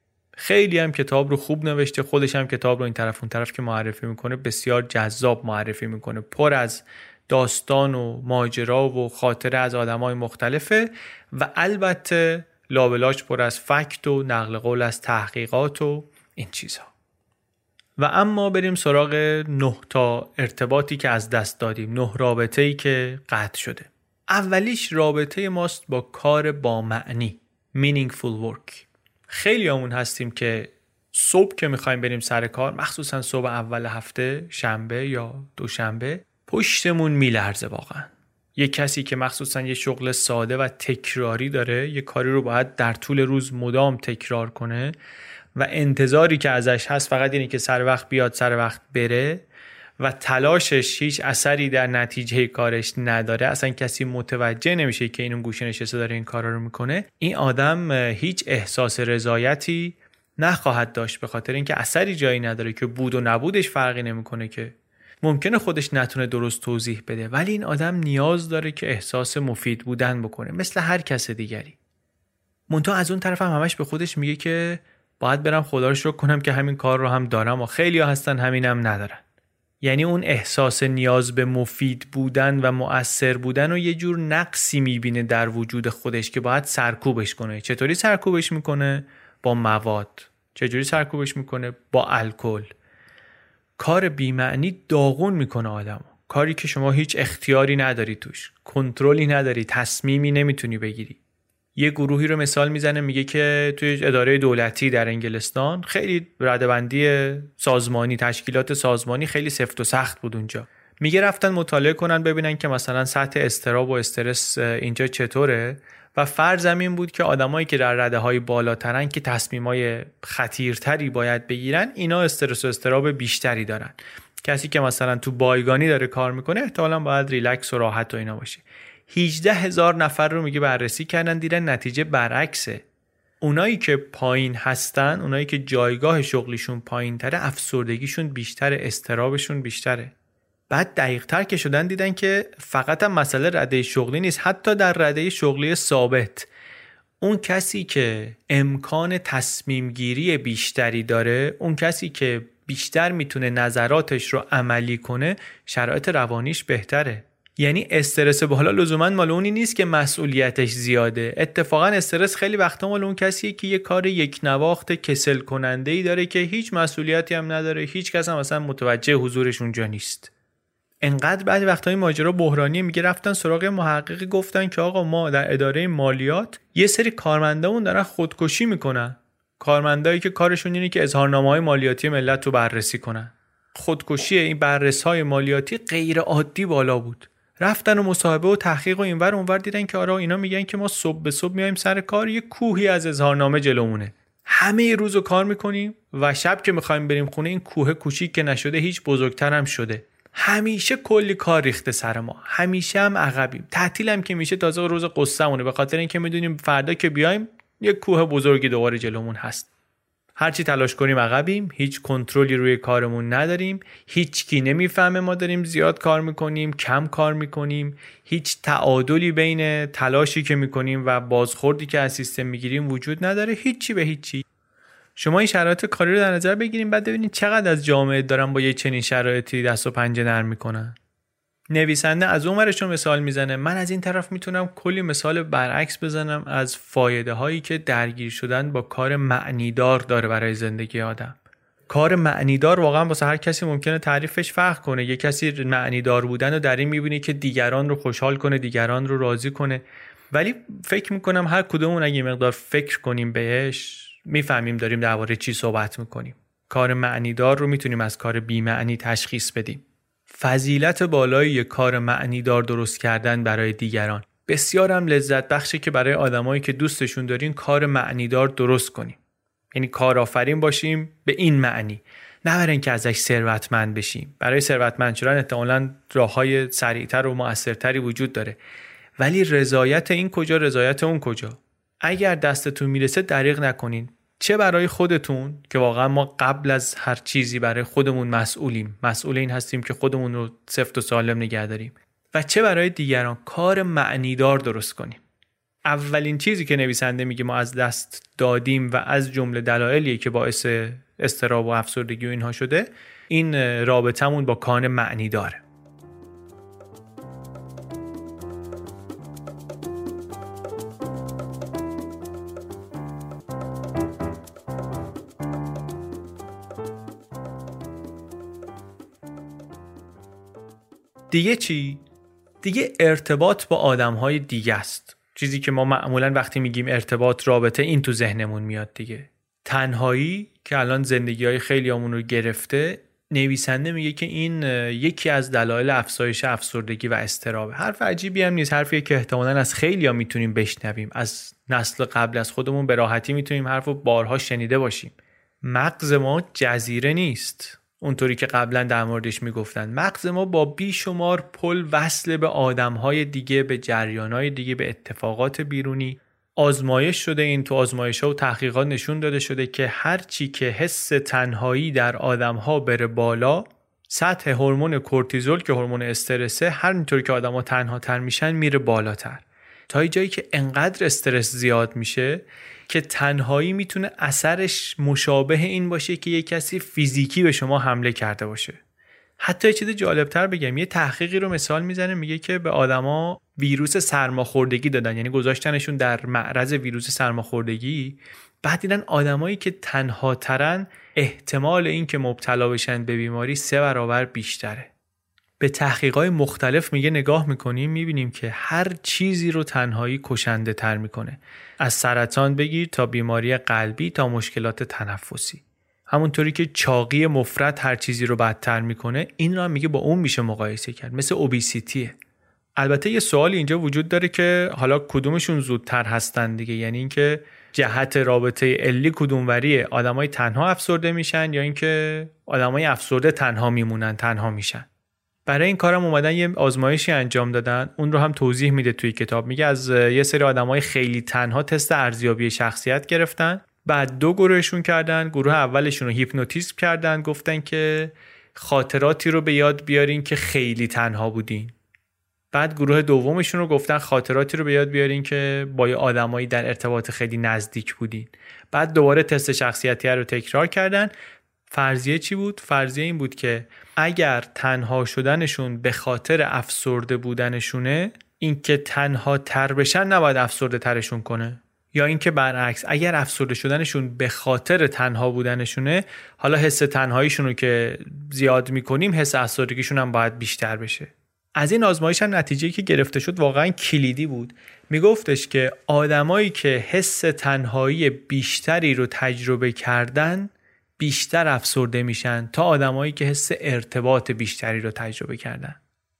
S6: خیلی هم کتاب رو خوب نوشته، خودش هم کتاب رو این طرف اون طرف که معرفی میکنه بسیار جذاب معرفی میکنه، پر از داستان و ماجرا و خاطره از آدمای مختلفه و البته لابلاش پر از فکت و نقل قول از تحقیقات و این چیزها. و اما بریم سراغ نه تا ارتباطی که از دست دادیم، نه رابطه‌ای که قطع شده. اولیش رابطه ماست با کار با معنی، meaningful work. خیلی همون هستیم که صبح که میخوایم بریم سر کار، مخصوصا صبح اول هفته، شنبه یا دوشنبه، پشتمون میلرزه واقعا. یه کسی که مخصوصا یه شغل ساده و تکراری داره، یه کاری رو باید در طول روز مدام تکرار کنه و انتظاری که ازش هست فقط اینه که سر وقت بیاد سر وقت بره و تلاشش هیچ اثری در نتیجه کارش نداره، اصلا کسی متوجه نمیشه که این اون گوشه نشسته داره این کارا رو میکنه، این آدم هیچ احساس رضایتی نخواهد داشت، به خاطر اینکه اثری جایی نداره که بود و نبودش فرقی نمیکنه. که ممکنه خودش نتونه درست توضیح بده، ولی این آدم نیاز داره که احساس مفید بودن بکنه مثل هر کس دیگری. منتها از اون طرف هم همش به خودش میگه که باید برم خدا رو شکر کنم که همین کار رو هم دارم و خیلی ها هستن همینم ندارن. یعنی اون احساس نیاز به مفید بودن و مؤثر بودن رو یه جور نقصی میبینه در وجود خودش که باید سرکوبش کنه. چطوری سرکوبش میکنه؟ با مواد. چجوری سرکوبش میکنه؟ با الکل. کار بی‌معنی داغون میکنه آدمو. کاری که شما هیچ اختیاری نداری توش، کنترلی نداری، تصمیمی نمیتونی بگیری. یه گروهی رو مثال میزنه، میگه که توی اداره دولتی در انگلستان خیلی ردبندی سازمانی، تشکیلات سازمانی خیلی سفت و سخت بود اونجا. میگه رفتن مطالعه کنن ببینن که مثلا سطح اضطراب و استرس اینجا چطوره و فرض این بود که آدمایی که در رده‌های بالاترن که تصمیمای خطیرتری باید بگیرن، اینا استرس و اضطراب بیشتری دارن. کسی که مثلا تو بایگانی داره کار میکنه احتمالاً باید ریلکس و راحت و اینا باشه. هجده هزار نفر رو میگه بررسی کردن، دیدن نتیجه برعکسه. اونایی که پایین هستن، اونایی که جایگاه شغلیشون پایین تره، افسردگیشون بیشتره، اضطرابشون بیشتره. بعد دقیق تر که شدن دیدن که فقط هم مسئله رده شغلی نیست، حتی در رده شغلی ثابت اون کسی که امکان تصمیم گیری بیشتری داره، اون کسی که بیشتر میتونه نظراتش رو عملی کنه، شرایط روانیش بهتره. یعنی استرس بالا لزوما مال اونی نیست که مسئولیتش زیاده. اتفاقا استرس خیلی وقتا مال اون کسیه که یه کار یک نواخت کسل کننده‌ای داره که هیچ مسئولیتی هم نداره، هیچ کس هم مثلا متوجه حضورش اونجا نیست. انقدر بعضی وقتا این ماجرا بحرانیه، میگه رفتن سراغ محققی گفتن که آقا ما در اداره مالیات یه سری کارمندامون دارن خودکشی میکنن. کارمندایی که کارشون اینه که اظهارنامه‌های مالیاتی ملت رو بررسی کنن. خودکشی این بررس‌های مالیاتی غیر عادی بالا بود. رفتن و مصاحبه و تحقیق و اینور اونور دیدن که آره اینا میگن که ما صبح به صبح میایم سر کار، یه کوهی از اظهارنامه جلومونه، همه روزو کار میکنیم و شب که میخوایم بریم خونه این کوه کوچیک که نشده هیچ بزرگتر هم شده. همیشه کلی کار ریخته سر ما، همیشه هم عقبیم. تعطیل هم که میشه تازه روز قصه‌مونه، به خاطر اینکه میدونیم فردا که بیایم یه کوه بزرگی دوباره جلومون هست. هرچی تلاش کنیم عقبیم، هیچ کنترلی روی کارمون نداریم، هیچ کی نمیفهمه ما داریم زیاد کار میکنیم، کم کار میکنیم، هیچ تعادلی بین تلاشی که میکنیم و بازخوردی که از سیستم میگیریم وجود نداره، هیچی به هیچی. شما این شرایط کاری رو در نظر بگیریم، بعد ببینید چقدر از جامعه دارن با یه چنین شرایطی دست و پنجه نرم میکنن. نویسنده از اون ورشون مثال میزنه، من از این طرف میتونم کلی مثال برعکس بزنم از فایده هایی که درگیر شدن با کار معنیدار داره برای زندگی آدم. کار معنیدار واقعا واسه هر کسی ممکنه تعریفش فرق کنه. یه کسی معنیدار بودن رو در این میبینه که دیگران رو خوشحال کنه، دیگران رو راضی کنه، ولی فکر میکنم هر کدومون اگه مقدار فکر کنیم بهش میفهمیم داریم درباره چی صحبت میکنیم. کار معنیدار رو میتونیم از کار بی‌معنی تشخیص بدیم. فضیلت بالای یک کار معنیدار درست کردن برای دیگران بسیار هم لذت بخشه که برای آدمایی که دوستشون دارین کار معنیدار درست کنیم. یعنی کارآفرین باشیم به این معنی، نه برای اینکه ازش ثروتمند بشیم. برای ثروتمند شدن احتمالاً راههای سریعتر و مؤثرتری وجود داره، ولی رضایت این کجا، رضایت اون کجا؟ اگر دستتون میرسه دریغ نکنین، چه برای خودتون که واقعا ما قبل از هر چیزی برای خودمون مسئولیم، مسئول این هستیم که خودمون رو سفت و سالم نگه داریم، و چه برای دیگران کار معنیدار درست کنیم. اولین چیزی که نویسنده میگه ما از دست دادیم و از جمله دلایلی که باعث اضطراب و افسردگی و اینها شده، این رابطمون با کار معنیداره. دیگه چی؟ دیگه ارتباط با آدم‌های دیگه است. چیزی که ما معمولاً وقتی میگیم ارتباط، رابطه، این تو ذهنمون میاد دیگه. تنهایی که الان زندگی‌های خیلیامون رو گرفته، نویسنده میگه که این یکی از دلایل افزایش افسردگی و اضطرابه. حرف عجیبی هم نیست، حرفیه که احتمالاً از خیلی‌ها میتونیم بشنویم، از نسل قبل از خودمون به راحتی میتونیم حرفو بارها شنیده باشیم. مغز ما جزیره نیست. اونطوری که قبلا در موردش میگفتن. مغز ما با بیشمار پل وصل به آدمهای دیگه، به جریانهای دیگه، به اتفاقات بیرونی. آزمایش شده، این تو آزمایش‌ها و تحقیقات نشون داده شده که هر چی که حس تنهایی در آدم‌ها بره بالا، سطح هورمون کورتیزول که هورمون استرسه، هر اینطوری که آدم‌ها تنهاتر میشن میره بالاتر، تا جایی که انقدر استرس زیاد میشه که تنهایی میتونه اثرش مشابه این باشه که یک کسی فیزیکی به شما حمله کرده باشه. حتی یه چیز جالبتر بگم، یه تحقیقی رو مثال میزنه، میگه که به آدما ویروس سرماخوردگی دادن، یعنی گذاشتنشون در معرض ویروس سرماخوردگی، بعد دیدن آدمایی که تنها ترن احتمال این که مبتلا بشن به بیماری سه برابر بیشتره. به تحقیقات مختلف میگه نگاه میکنیم میبینیم که هر چیزی رو تنهایی کشنده تر میکنه، از سرطان بگیر تا بیماری قلبی تا مشکلات تنفسی. همونطوری که چاقی مفرط هر چیزی رو بدتر میکنه، این رو هم میگه با اون میشه مقایسه کرد، مثل اوبیسیتیه. البته یه سوالی اینجا وجود داره که حالا کدومشون زودتر هستن دیگه، یعنی اینکه جهت رابطه علی کدوم وریه، آدمای تنها افسرده میشن یا اینکه آدمای افسرده تنها میمونن، تنها میشن. برای این کارم اومدن یه آزمایشی انجام دادن، اون رو هم توضیح میده توی کتاب. میگه از یه سری آدمای خیلی تنها تست ارزیابی شخصیت گرفتن، بعد دو گروهشون کردن. گروه اولشون رو هیپنوتیزم کردن، گفتن که خاطراتی رو به یاد بیارین که خیلی تنها بودین. بعد گروه دومشون رو گفتن خاطراتی رو به یاد بیارین که با یه آدمایی در ارتباط خیلی نزدیک بودین. بعد دوباره تست شخصیتی رو تکرار کردن. فرضیه چی بود؟ فرضیه این بود که اگر تنها شدنشون به خاطر افسرده بودنشونه، این که تنها تر بشن نباید افسرده ترشون کنه، یا اینکه برعکس اگر افسرده شدنشون به خاطر تنها بودنشونه، حالا حس تنهاییشون رو که زیاد میکنیم حس افسردگیشون هم باید بیشتر بشه. از این آزمایش هم نتیجه‌ای که گرفته شد واقعا کلیدی بود. میگفتش که آدمایی که حس تنهایی بیشتری رو تجربه کردن بیشتر افسرده میشن تا آدمایی که حس ارتباط بیشتری رو تجربه کردن.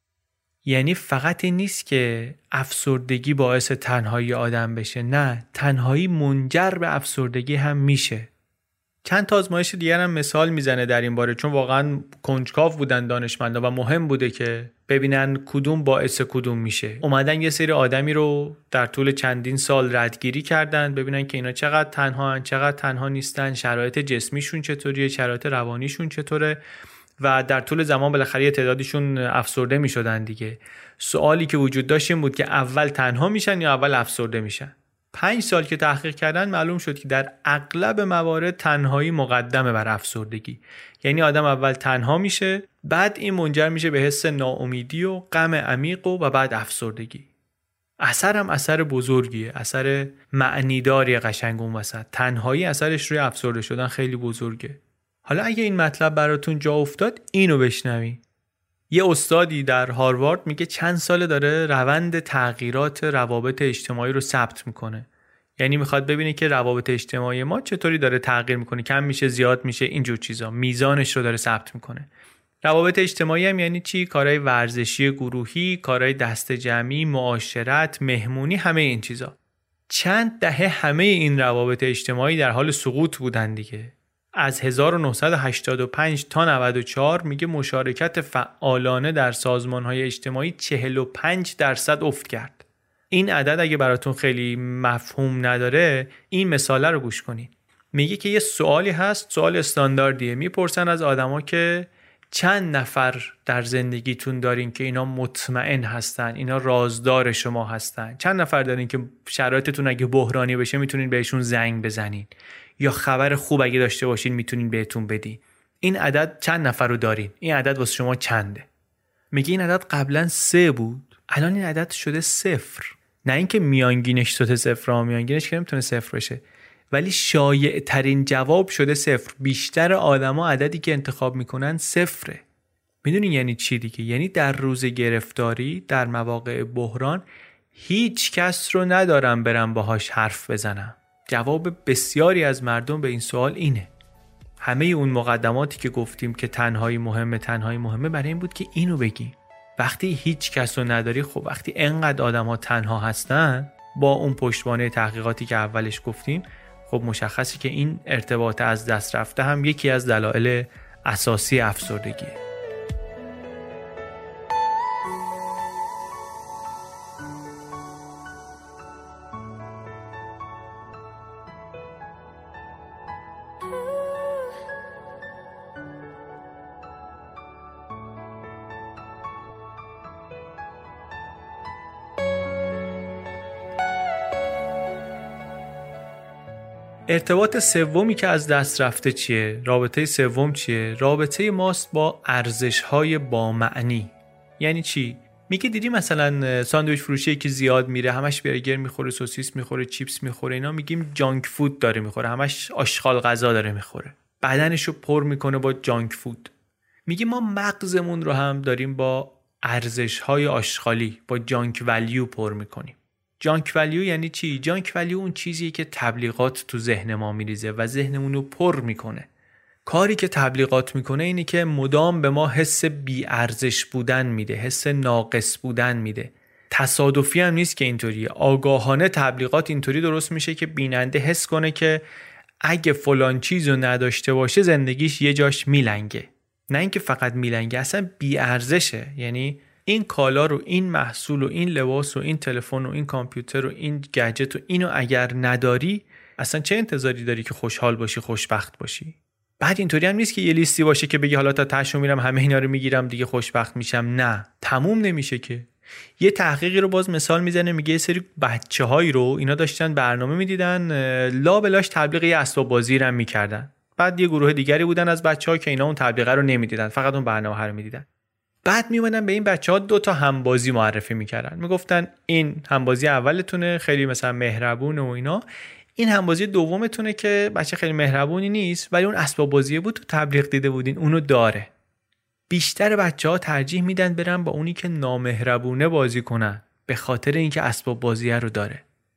S6: یعنی فقط این نیست که افسردگی باعث تنهایی آدم بشه، نه، تنهایی منجر به افسردگی هم میشه. چند تا آزمایش دیگر هم مثال میزنه در این باره، چون واقعا کنجکاو بودن دانشمندا و مهم بوده که ببینن کدوم باعث کدوم میشه. اومدن یه سری آدمی رو در طول چندین سال ردگیری کردن، ببینن که اینا چقدر تنها هن، چقدر تنها نیستن، شرایط جسمیشون چطوریه، شرایط روانیشون چطوره، و در طول زمان بالاخره تعدادشون افسرده میشدن دیگه. سوالی که وجود داشت این بود که اول تنها میشن یا اول افسرده میشن. پنج سال که تحقیق کردن معلوم شد که در اغلب موارد تنهایی مقدمه بر افسردگی. یعنی آدم اول تنها میشه، بعد این منجر میشه به حس ناامیدی و غم عمیق و بعد افسردگی. اثر هم اثر بزرگیه، اثر معنیداری قشنگ اون وسط. تنهایی اثرش روی افسرده شدن خیلی بزرگه. حالا اگه این مطلب براتون جا افتاد اینو بشنوی. یه استادی در هاروارد میگه چند ساله داره روند تغییرات روابط اجتماعی رو ثبت میکنه. یعنی میخواد ببینه که روابط اجتماعی ما چطوری داره تغییر میکنه، کم میشه، زیاد میشه، اینجور چیزا. میزانش رو داره ثبت میکنه. روابط اجتماعی هم یعنی چی؟ کارهای ورزشی گروهی، کارهای دست جمعی، معاشرت، مهمونی، همه این چیزا. چند دهه همه این روابط اجتماعی در حال سقوط بودن دیگه. از هزار و نهصد و هشتاد و پنج تا نود و چهار میگه مشارکت فعالانه در سازمان‌های اجتماعی چهل و پنج درصد افت کرد. این عدد اگه براتون خیلی مفهوم نداره، این مثاله رو گوش کنید. میگه که یه سوالی هست، سوال استانداردیه، میپرسن از آدما که چند نفر در زندگیتون دارین که اینا مطمئن هستن، اینا رازدار شما هستن؟ چند نفر دارین که شرایطتون اگه بحرانی بشه میتونین بهشون زنگ بزنین، یا خبر خوب اگه داشته باشین میتونین بهتون بدین؟ این عدد چند نفر رو دارین؟ این عدد واسه شما چنده؟ میگه این عدد قبلا سه بود، الان این عدد شده صفر. نه اینکه میانگینش شده صفر، ها میانگینش که نمیتونه صفر بشه، ولی شایع ترین جواب شده صفر. بیشتر آدما عددی که انتخاب میکنن صفره. میدونین یعنی چی دیگه؟ یعنی در روز گرفتاری، در مواقع بحران، هیچ کس رو ندارم برم باهاش حرف بزنم. جواب بسیاری از مردم به این سوال اینه. همه اون مقدماتی که گفتیم که تنهایی مهمه، تنهایی مهمه، برای این بود که اینو بگیم. وقتی هیچ کس رو نداری، خب وقتی انقدر آدم ها تنها هستن، با اون پشتوانه تحقیقاتی که اولش گفتیم، خب مشخصی که این ارتباط از دست رفته هم یکی از دلایل اساسی افسردگی. ارتباط سومی که از دست رفته چیه؟ رابطه سوم چیه؟ رابطه ماست با ارزش‌های با معنی. یعنی چی؟ میگه دیدی مثلا ساندویچ فروشی که زیاد میره، همش برگر میخوره، سوسیس میخوره، چیپس میخوره، اینا میگیم جانک فود داره میخوره، همش آشغال غذا داره میخوره، بدنشو پر میکنه با جانک فود. میگه ما مغزمون رو هم داریم با ارزش‌های آشغالی، با جانک ولیو پر میکنیم. جانک ولیو یعنی چی؟ جانک ولیو اون چیزیه که تبلیغات تو ذهن ما میریزه و ذهنمون رو پر میکنه. کاری که تبلیغات میکنه اینه که مدام به ما حس بی ارزش بودن میده، حس ناقص بودن میده. تصادفی هم نیست که اینطوریه. آگاهانه تبلیغات اینطوری درست میشه که بیننده حس کنه که اگه فلان چیزو نداشته باشه زندگیش یه جاش میلنگه. نه اینکه فقط میلنگه، اصلا بی ارزشه. یعنی این کالا رو، این محصول و این لباس و این تلفن و این کامپیوتر و این گجت و اینو اگر نداری اصلا چه انتظاری داری که خوشحال باشی، خوشبخت باشی؟ بعد اینطوری هم نیست که یه لیستی باشه که بگی حالا تا تاشو میرم همه اینا رو میگیرم دیگه خوشبخت میشم. نه، تموم نمیشه که. یه تحقیقی رو باز مثال میزنه، میگه یه سری بچه‌هایی رو اینا داشتن برنامه میدیدن، لا بلاش تبلیغ یه اسباب بازی رو میکردن. بعد یه گروه دیگری بودن از بچه‌ها که اینا اون تبلیغ رو نمیدیدن، فقط اون برنامه رو میدیدن. بعد میومدن به این بچه‌ها دو تا همبازی معرفی میکردن، میگفتن این همبازی اولتونه خیلی مثلا مهربونه و اینا، این همبازی دومتونه که بچه خیلی مهربونی نیست ولی اون اسباب بازی بود تو تبلیغ دیده بودین اونو داره. بیشتر بچه‌ها ترجیح میدن برن با اونی که نامهربونه بازی کنن به خاطر اینکه اسباب بازی رو داره.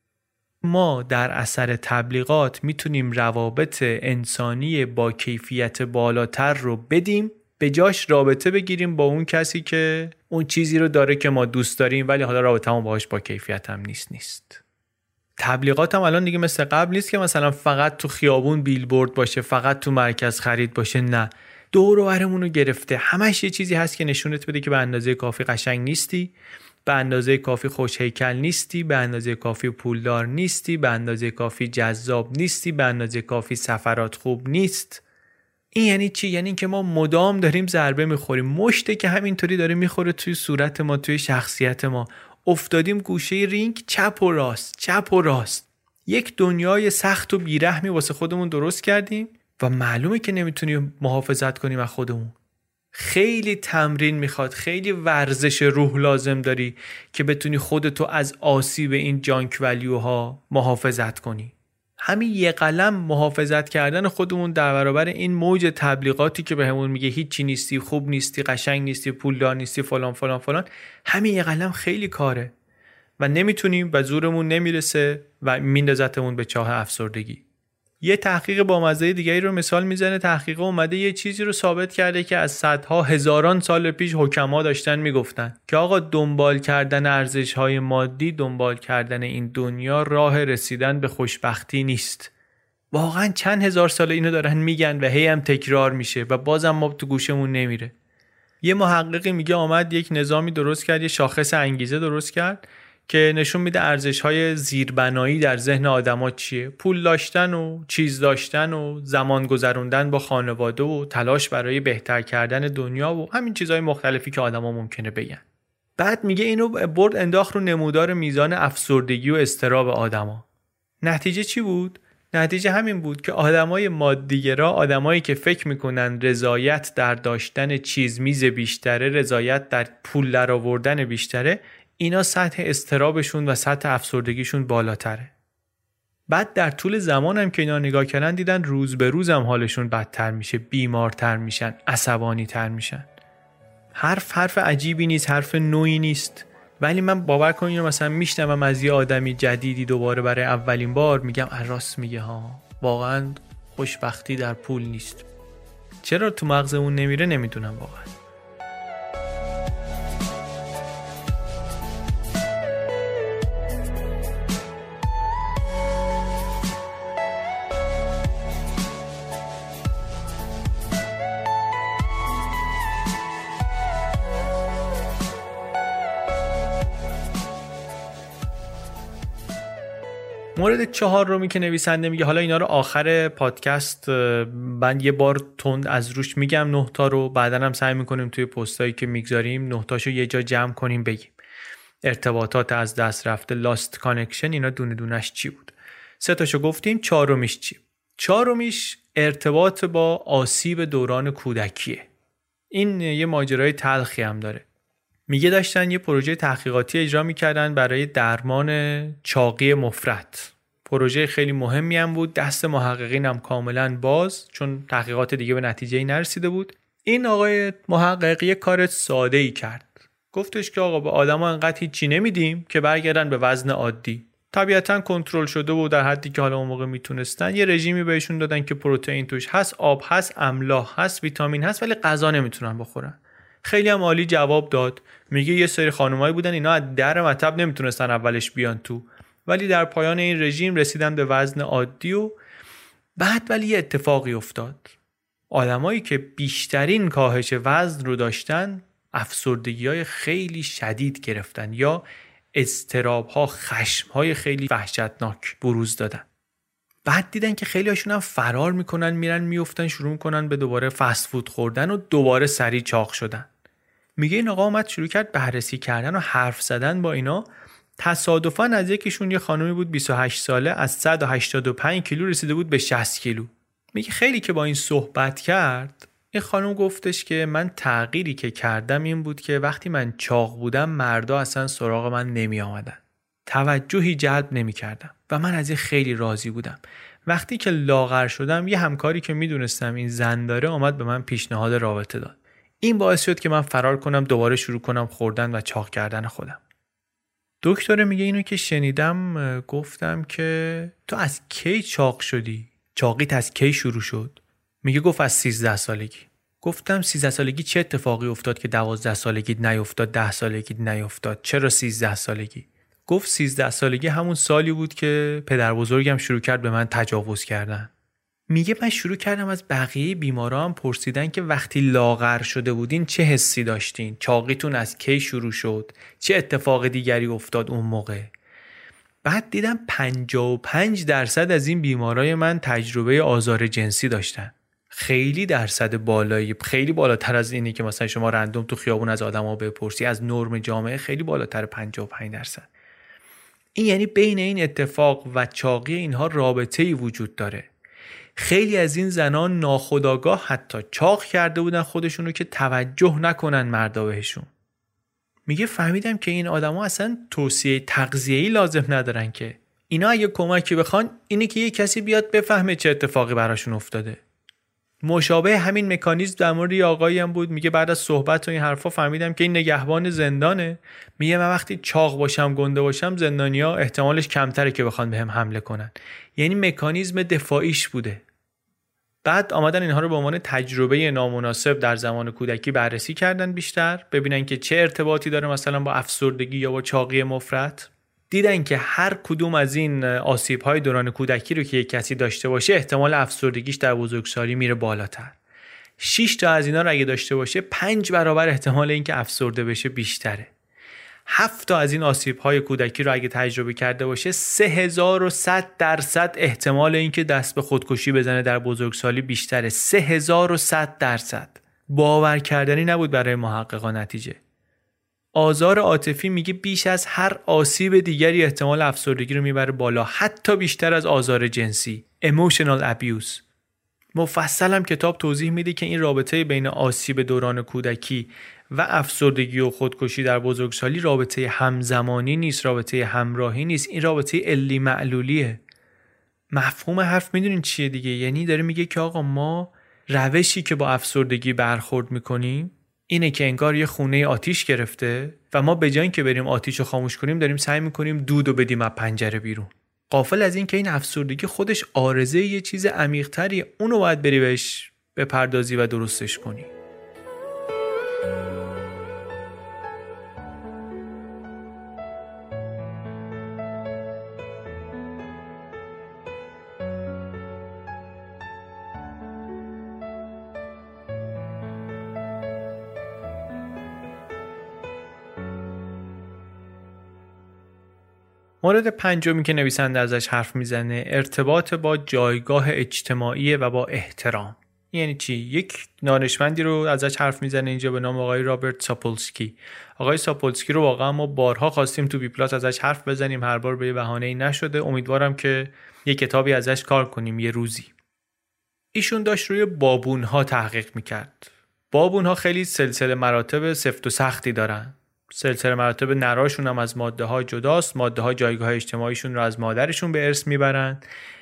S6: ما در اثر تبلیغات میتونیم روابط انسانی با کیفیت بالاتر رو بدیم، به جاش رابطه بگیریم با اون کسی که اون چیزی رو داره که ما دوست داریم ولی حالا رابطه‌مون باهاش با کیفیت هم نیست نیست. تبلیغات هم الان دیگه مثل قبل نیست که مثلا فقط تو خیابون بیلبورد باشه، فقط تو مرکز خرید باشه. نه، دور و برمون رو گرفته. همش یه چیزی هست که نشونت بده که به اندازه کافی قشنگ نیستی، به اندازه کافی خوش هیکل نیستی، به اندازه کافی پولدار نیستی، به اندازه کافی جذاب نیستی، به اندازه کافی سفرات خوب نیست. این یعنی چی؟ یعنی که ما مدام داریم ضربه میخوریم. مشته که همینطوری داره میخوره توی صورت ما، توی شخصیت ما. افتادیم گوشه رینگ، چپ و راست، چپ و راست. یک دنیای سخت و بیرحمی واسه خودمون درست کردیم و معلومه که نمیتونیم محافظت کنیم از خودمون. خیلی تمرین میخواد، خیلی ورزش روح لازم داری که بتونی خودتو از آسیب این جانک ولیوها محافظت کنی. همین یه قلم محافظت کردن خودمون در برابر این موج تبلیغاتی که بهمون میگه هیچی نیستی، خوب نیستی، قشنگ نیستی، پولدار نیستی، فلان فلان فلان، همین یه قلم خیلی کاره و نمیتونیم و زورمون نمیرسه و میندازتمون به چاه افسردگی. یه تحقیق با مزه دیگری رو مثال میزنه. تحقیق اومده یه چیزی رو ثابت کرده که از صدها هزاران سال پیش حکما داشتن میگفتن که آقا دنبال کردن ارزش‌های مادی، دنبال کردن این دنیا راه رسیدن به خوشبختی نیست. واقعا چند هزار سال اینو دارن میگن و هی هم تکرار میشه و بازم ما تو گوشمون نمیره. یه محققی میگه آمد یک نظامی درست کرد، یه شاخص انگیزه درست کرد که نشون میده ارزش‌های زیربنایی در ذهن آدم‌ها چیه. پول داشتن و چیز داشتن و زمان گذروندن با خانواده و تلاش برای بهتر کردن دنیا و همین چیزهای مختلفی که آدم‌ها ممکنه بگن. بعد میگه اینو برد انداخت رو نمودار میزان افسردگی و اضطراب آدم‌ها. نتیجه چی بود؟ نتیجه همین بود که آدمای مادی‌گرا، آدمایی که فکر میکنن رضایت در داشتن چیز میز بیشتره، رضایت در پول درآوردن بیشتره، اینا سطح اضطرابشون و سطح افسردگیشون بالاتره. بعد در طول زمان هم که اینا نگاه کردن دیدن روز به روز هم حالشون بدتر میشه، بیمارتر میشن، عصبانی تر میشن. حرف حرف عجیبی نیست، حرف نوعی نیست، ولی من باور کنم اینو مثلا میشنوم از یه آدمی جدیدی دوباره برای اولین بار، میگم راست میگه ها، واقعا خوشبختی در پول نیست. چرا تو مغزمون نمیره نمیدونم واقعا. مورد چهارمی که نویسنده میگه، حالا اینا رو آخر پادکست من یه بار تند از روش میگم نه تا رو، بعدن هم سعی میکنیم توی پستایی که میگذاریم نه تاشو یه جا جمع کنیم بگیم. ارتباطات از دست رفته، لاست کانکشن، اینا دونه دونش چی بود. سه تاشو گفتیم، چهارمیش چی؟ چهارمیش ارتباط با آسیب دوران کودکیه. این یه ماجرای تلخی هم داره. میگه داشتن یه پروژه تحقیقاتی اجرا میکردن برای درمان چاقی مفرط. پروژه خیلی مهمی هم بود، دست محققین هم کاملا باز، چون تحقیقات دیگه به نتیجه‌ای نرسیده بود. این آقای محقق یه کار ساده ای کرد. گفتش که آقا به آدما انقدر هیچی نمیدیم که برگردن به وزن عادی. طبیعتاً کنترل شده بود در حدی که حالا اون موقع میتونستن. یه رژیمی بهشون دادن که پروتئین توش هست، آب هست، املاح هست، ویتامین هست، ولی غذا نمیتونن بخورن. خیلی هم عالی جواب داد. میگه یه سری خانمایی بودن اینا از در مطب نمیتونستن اولش بیان تو، ولی در پایان این رژیم رسیدن به وزن عادی. و بعد ولی یه اتفاقی افتاد. آدمایی که بیشترین کاهش وزن رو داشتن افسردگی‌های خیلی شدید گرفتن یا اضطراب‌ها، خشم‌های خیلی وحشتناک بروز دادن. بعد دیدن که خیلی هاشون هم فرار میکنن، میرن میفتن، شروع میکنن به دوباره فست فود خوردن و دوباره سریع چاق شدن. میگه این آقا اومد شروع کرد بررسی کردن و حرف زدن با اینا. تصادفاً از یکیشون یه خانومی بود بیست و هشت ساله، از صد و هشتاد و پنج کیلو رسیده بود به شصت کیلو. میگه خیلی که با این صحبت کرد، این خانم گفتش که من تغییری که کردم این بود که وقتی من چاق بودم مردا اصلا سراغ من نمی آمدن، توجهی جلب نمی کردم و من از این خیلی راضی بودم. وقتی که لاغر شدم یه همکاری که میدونستم این زن داره اومد به من پیشنهاد رابطه داد. این باعث شد که من فرار کنم، دوباره شروع کنم خوردن و چاق کردن خودم. دکتر میگه اینو که شنیدم گفتم که تو از کی چاق شدی؟ چاقیت از کی شروع شد؟ میگه گفت از سیزده سالگی. گفتم سیزده سالگی چه اتفاقی افتاد که دوازده سالگی نیفتاد، ده سالگی نیفتاد؟ چرا سیزده سالگی؟ گفت سیزده سالگی همون سالی بود که پدر بزرگم شروع کرد به من تجاوز کردن. میگه من شروع کردم از بقیه بیمارا هم پرسیدن که وقتی لاغر شده بودین چه حسی داشتین؟ چاقیتون از کی شروع شد؟ چه اتفاق دیگری افتاد اون موقع؟ بعد دیدم پنجاه و پنج درصد از این بیمارای من تجربه آزار جنسی داشتن. خیلی درصد بالایی، خیلی بالاتر از اینی که مثلا شما رندوم تو خیابون از آدما بپرسی، از نرم جامعه خیلی بالاتر پنجاه و پنج درصد. این یعنی بین این اتفاق و چاقی اینها رابطه‌ای وجود داره. خیلی از این زنان ناخودآگاه حتی چاق کرده بودن خودشونو که توجه نکنن مردا بهشون. میگه فهمیدم که این آدما اصلا توصیه تغذیه‌ای لازم ندارن، که اینا اگه کمکی بخوان اینه که یه کسی بیاد بفهمه چه اتفاقی براشون افتاده. مشابه همین مکانیزم در مورد آقایی هم بود. میگه بعد از صحبت و این حرفا فهمیدم که این نگهبان زندانه. میگه من وقتی چاق باشم، گنده باشم، زندانیا احتمالش کمتره که بخوان بهم حمله کنن. یعنی مکانیزم دفاعیش بوده. بعد آمدن اینها رو به عنوان تجربه نامناسب در زمان کودکی بررسی کردن بیشتر، ببینن که چه ارتباطی داره مثلا با افسردگی یا با چاقی مفرط. دیدن که هر کدوم از این آسیب‌های دوران کودکی رو که یک کسی داشته باشه احتمال افسردگیش در بزرگسالی میره بالاتر. شش تا از اینا رو اگه داشته باشه پنج برابر احتمال اینکه افسرده بشه بیشتره. هفت تا از این آسیب‌های کودکی رو اگه تجربه کرده باشه سه هزار و صد درصد احتمال اینکه دست به خودکشی بزنه در بزرگسالی بیشتره. سه هزار و صد درصد. باور کردنی نبود برای محققا نتیجه. آزار عاطفی میگه بیش از هر آسیب دیگری احتمال افسردگی رو میبره بالا، حتی بیشتر از آزار جنسی. emotional abuse. مفصل هم کتاب توضیح میده که این رابطه بین آسیب دوران کودکی و افسردگی و خودکشی در بزرگسالی رابطه همزمانی نیست، رابطه همراهی نیست، این رابطه علی معلولیه. مفهوم حرف میدونین چیه دیگه؟ یعنی داره میگه که آقا ما روشی که با افسردگی برخورد میکنیم اینه که انگار یه خونه آتیش گرفته و ما به جای اینکه بریم آتیشو خاموش کنیم داریم سعی میکنیم دودو بدیم از پنجره بیرون. غافل از این که این افسردگی خودش عارضه یه چیز عمیق‌تریه، اونو باید بری بهش بپردازی و درستش کنی. مورد پنجمی که نویسنده ازش حرف میزنه ارتباط با جایگاه اجتماعی و با احترام. یعنی چی؟ یک دانشمندی رو ازش حرف میزنه اینجا به نام آقای رابرت ساپولسکی. آقای ساپولسکی رو واقعا ما بارها خواستیم تو بی پلاس ازش حرف بزنیم، هر بار به بهانه‌ای نشده. امیدوارم که یه کتابی ازش کار کنیم یه روزی. ایشون داشت روی بابون‌ها تحقیق میکرد. بابون‌ها خیلی سلسله مراتب سفت و سختی دارن. سلسله مراتب نراشون هم از ماده‌ها جداست. ماده‌ها جایگاه اجتماعیشون رو از مادرشون به ارث میبرن.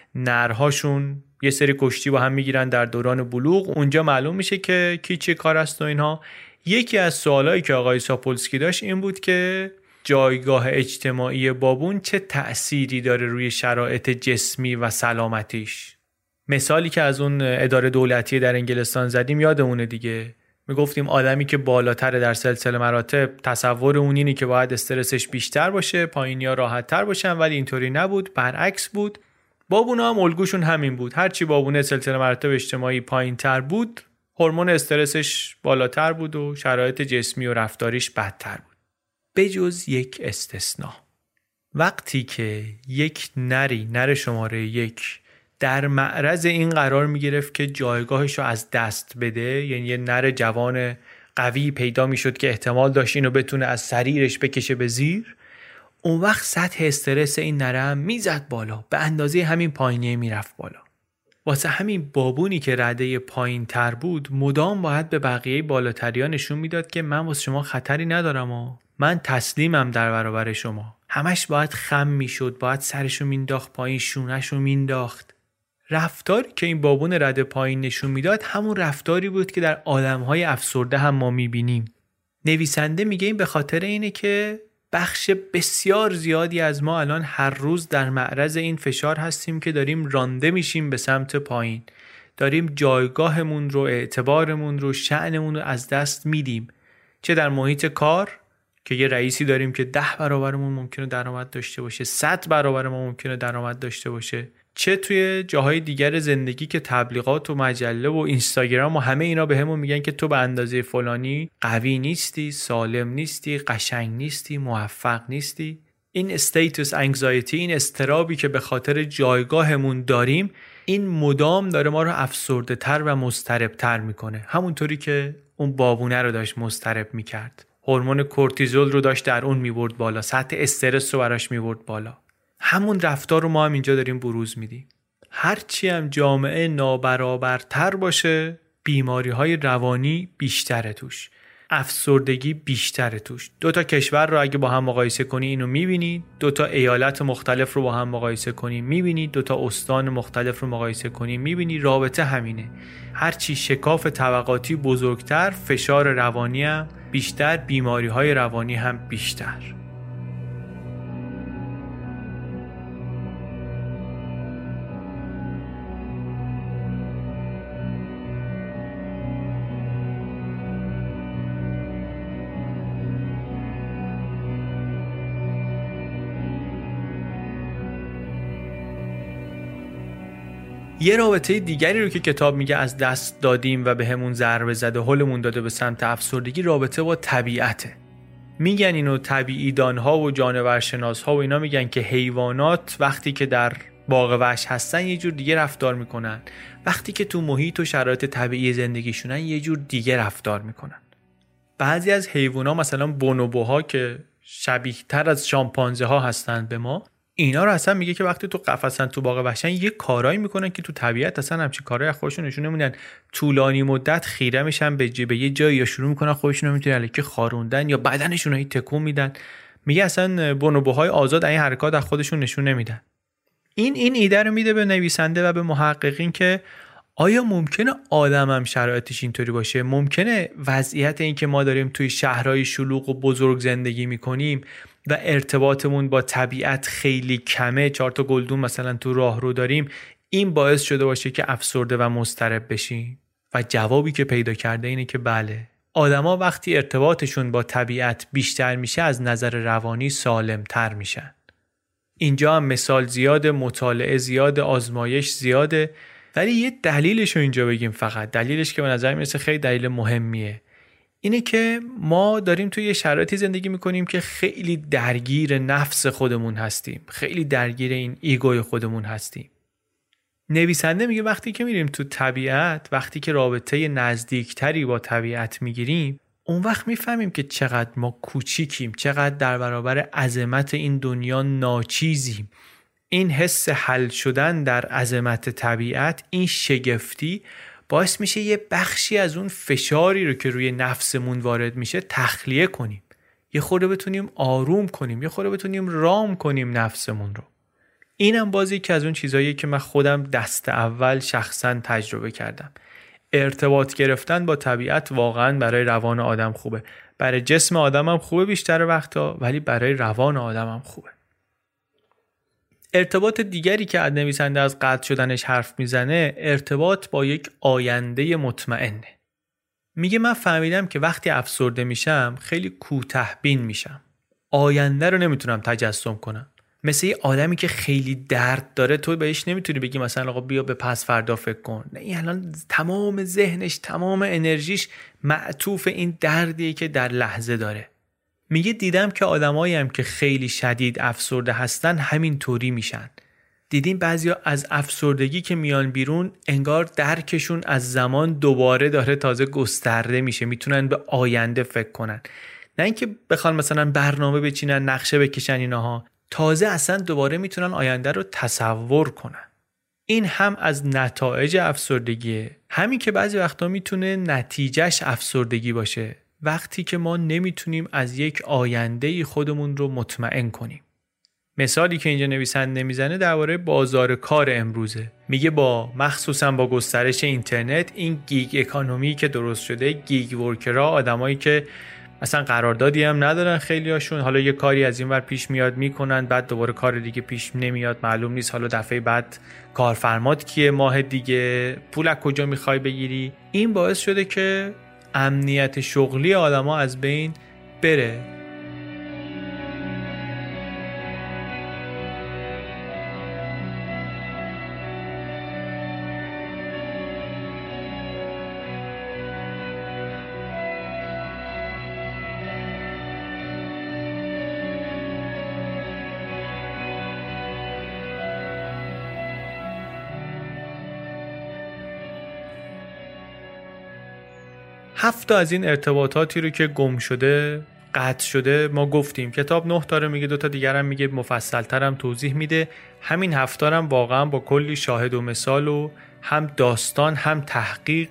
S6: نرهاشون یه سری کشتی با هم میگیرن در دوران بلوغ. اونجا معلوم میشه که کی چه کار است و اینها. یکی از سوالایی که آقای ساپولسکی داشت این بود که جایگاه اجتماعی بابون چه تأثیری داره روی شرایط جسمی و سلامتیش. مثالی که از اون اداره دولتی در انگلستان زدیم یادمونه دیگه. میگفتیم آدمی که بالاتر در سلسله مراتب تصور اون اینه که باید استرسش بیشتر باشه، پایینیا راحت تر باشن، ولی اینطوری نبود، برعکس بود. بابونا هم الگوشون همین بود. هرچی بابونه سلسله مراتب اجتماعی پایین‌تر بود، هورمون استرسش بالاتر بود و شرایط جسمی و رفتاریش بدتر بود. بجز یک استثناء. وقتی که یک نری، نر شماره یک در معرض این قرار می گرفت که جایگاهش رو از دست بده، یعنی یه نر جوان قوی پیدا می شد که احتمال داشت اینو بتونه از سریرش بکشه به زیر، اون وقت سطح استرس این نره هم می زد بالا، به اندازه همین پایینیه می رفت بالا. واسه همین بابونی که رده پایین تر بود مدام باید به بقیه بالاتریا نشون میداد که من واسه شما خطری ندارم و من تسلیمم در برابر شما. همش باید خم میشد، باید سرشو مینداخت پایین، شونهشو مینداخت. رفتاری که این بابون رده پایین نشون میداد همون رفتاری بود که در آدمهای افسرده هم ما میبینیم. نویسنده میگه این به خاطر اینه که بخش بسیار زیادی از ما الان هر روز در معرض این فشار هستیم که داریم رانده میشیم به سمت پایین. داریم جایگاهمون رو، اعتبارمون رو، شأنمون رو از دست میدیم. چه در محیط کار که یه رئیسی داریم که ده برابرمون ممکنه درآمد داشته باشه، صد برابر ما ممکنه درآمد داشته باشه، چه توی جاهای دیگر زندگی که تبلیغات و مجله و اینستاگرام و همه اینا به همون میگن که تو به اندازه فلانی قوی نیستی، سالم نیستی، قشنگ نیستی، موفق نیستی. این استیتوس انگزایتی، این اضطرابی که به خاطر جایگاهمون داریم، این مدام داره ما رو افسرده تر و مضطرب تر میکنه. همونطوری که اون بابونه رو داشت مضطرب میکرد. هورمون کورتیزول رو داشت در اون میبرد بالا، سطح استرس رو براش میبرد بالا. همون رفتار رو ما هم اینجا داریم بروز میدیم. هرچی هم جامعه نابرابرتر باشه، بیماری‌های روانی بیشتره توش، افسردگی بیشتره توش. دو تا کشور رو اگه با هم مقایسه کنی اینو میبینی، دو تا ایالت مختلف رو با هم مقایسه کنی میبینی، دو تا استان مختلف رو مقایسه کنی میبینی، رابطه همینه. هرچی شکاف طبقاتی بزرگتر، فشار روانی هم بیشتر، بیماری‌های روانی هم بیشتر. یه رابطه دیگری رو که کتاب میگه از دست دادیم و به همون ضربه زده، حلمون داده به سمت افسردگی، رابطه با طبیعته. میگن اینو طبیعی دانها و جانورشناسها و اینا میگن که حیوانات وقتی که در باغ وحش هستن یه جور دیگه رفتار میکنن، وقتی که تو محیط و شرایط طبیعی زندگیشونن یه جور دیگه رفتار میکنن. بعضی از حیوانات مثلا بونوبوها که شبیه تر از شامپانزه ها هستن به ما، اینا رو اصلا میگه که وقتی تو قفسن تو باغ وحشن یه کارایی میکنن که تو طبیعت اصلا همچین کارهای خودشون نشون نمیدن. طولانی مدت خیره میشن به جبه یه جایی یا شروع میکنن خودشون رو میتونن الکی خاروندن یا بدنشون رو تکون میدن. میگه اصلا بونوبوهای آزاد این حرکات از خودشون نشون نمیدن. این این ایده رو میده به نویسنده و به محققین که آیا ممکنه آدم هم شرایطش اینطوری باشه؟ ممکنه وضعیت این که ما داریم توی شهرهای شلوغ و بزرگ زندگی میکنیم و ارتباطمون با طبیعت خیلی کمه، چهار تا گلدون مثلا تو راه رو داریم، این باعث شده باشه که افسرده و مضطرب بشیم؟ و جوابی که پیدا کرده اینه که بله، آدما وقتی ارتباطشون با طبیعت بیشتر میشه از نظر روانی سالم تر میشن. اینجا هم مثال زیاده، مطالعه زیاده، آزمایش زیاده، ولی یه دلیلش رو اینجا بگیم. فقط دلیلش که به نظر میرسه خیلی دلیل مهمیه، اینه که ما داریم توی یه شرایطی زندگی میکنیم که خیلی درگیر نفس خودمون هستیم، خیلی درگیر این ایگوی خودمون هستیم. نویسنده میگه وقتی که میریم تو طبیعت، وقتی که رابطه نزدیکتری با طبیعت میگیریم، اون وقت میفهمیم که چقدر ما کوچیکیم، چقدر در برابر عظمت این دنیا ناچیزیم. این حس حل شدن در عظمت طبیعت، این شگفتی باعث میشه یه بخشی از اون فشاری رو که روی نفسمون وارد میشه تخلیه کنیم، یه خورده بتونیم آروم کنیم، یه خورده بتونیم رام کنیم نفسمون رو. اینم بازی که از اون چیزاییه که من خودم دست اول شخصا تجربه کردم. ارتباط گرفتن با طبیعت واقعا برای روان آدم خوبه. برای جسم آدم هم خوبه بیشتر وقتا، ولی برای روان آدم هم خوبه. ارتباط دیگری که از نویسنده از قطع شدنش حرف میزنه، ارتباط با یک آینده مطمئنه. میگه من فهمیدم که وقتی افسرده میشم خیلی کوتاه‌بین میشم. آینده رو نمیتونم تجسم کنم. مثل یه آدمی که خیلی درد داره، تو بهش نمیتونی بگی مثلا آقا بیا به پس فردا فکر کن. نه، این الان تمام ذهنش، تمام انرژیش معطوف این دردیه که در لحظه داره. میگه دیدم که آدمایی هم که خیلی شدید افسرده هستن همین طوری میشن. دیدیم بعضیا از افسردگی که میان بیرون انگار درکشون از زمان دوباره داره تازه گسترده میشه، میتونن به آینده فکر کنن. نه اینکه بخوان مثلا برنامه بچینن، نقشه بکشن اینها، تازه اصلا دوباره میتونن آینده رو تصور کنن. این هم از نتایج افسردگیه، همین که بعضی وقتا میتونه نتیجهش افسردگی باشه، وقتی که ما نمیتونیم از یک آینده خودمون رو مطمئن کنیم. مثالی که اینجا نویسنده میزنه درباره بازار کار امروزه. میگه با مخصوصا با گسترش اینترنت، این گیگ اکانومی که درست شده، گیگ ورکرها، آدمایی که اصلا قراردادی هم ندارن خیلیاشون، حالا یه کاری از این ور پیش میاد میکنن، بعد دوباره کار دیگه پیش نمیاد، معلوم نیست حالا دفعه بعد کارفرمات کیه، ماه دیگه پول از کجا میخوای بگیری. این باعث شده که امنیت شغلی آدما از بین بره. هفت تا از این ارتباطاتی رو که گم شده، قطع شده، ما گفتیم. کتاب نه تا رو میگه، دو تا دیگر هم میگه، مفصل‌تر هم توضیح میده. همین هفت تا هم واقعا با کلی شاهد و مثال و هم داستان هم تحقیق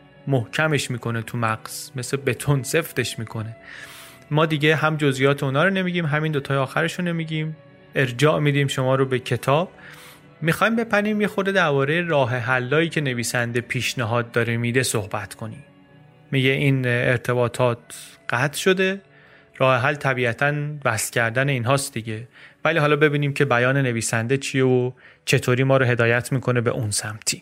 S6: محکمش میکنه تو مغز، مثل بتون سفتش میکنه. ما دیگه هم جزئیات اونا رو نمیگیم، همین دو تا آخرش رو نمیگیم، ارجاع میدیم شما رو به کتاب. میخوایم بپنیم یه خورده درباره راه حلایی که نویسنده پیشنهاد داره میده صحبت کنیم. میگه این ارتباطات قطع شده، راه حل طبیعتاً وصل کردن اینهاست دیگه، ولی حالا ببینیم که بیان نویسنده چیه و چطوری ما رو هدایت میکنه به اون سمتی.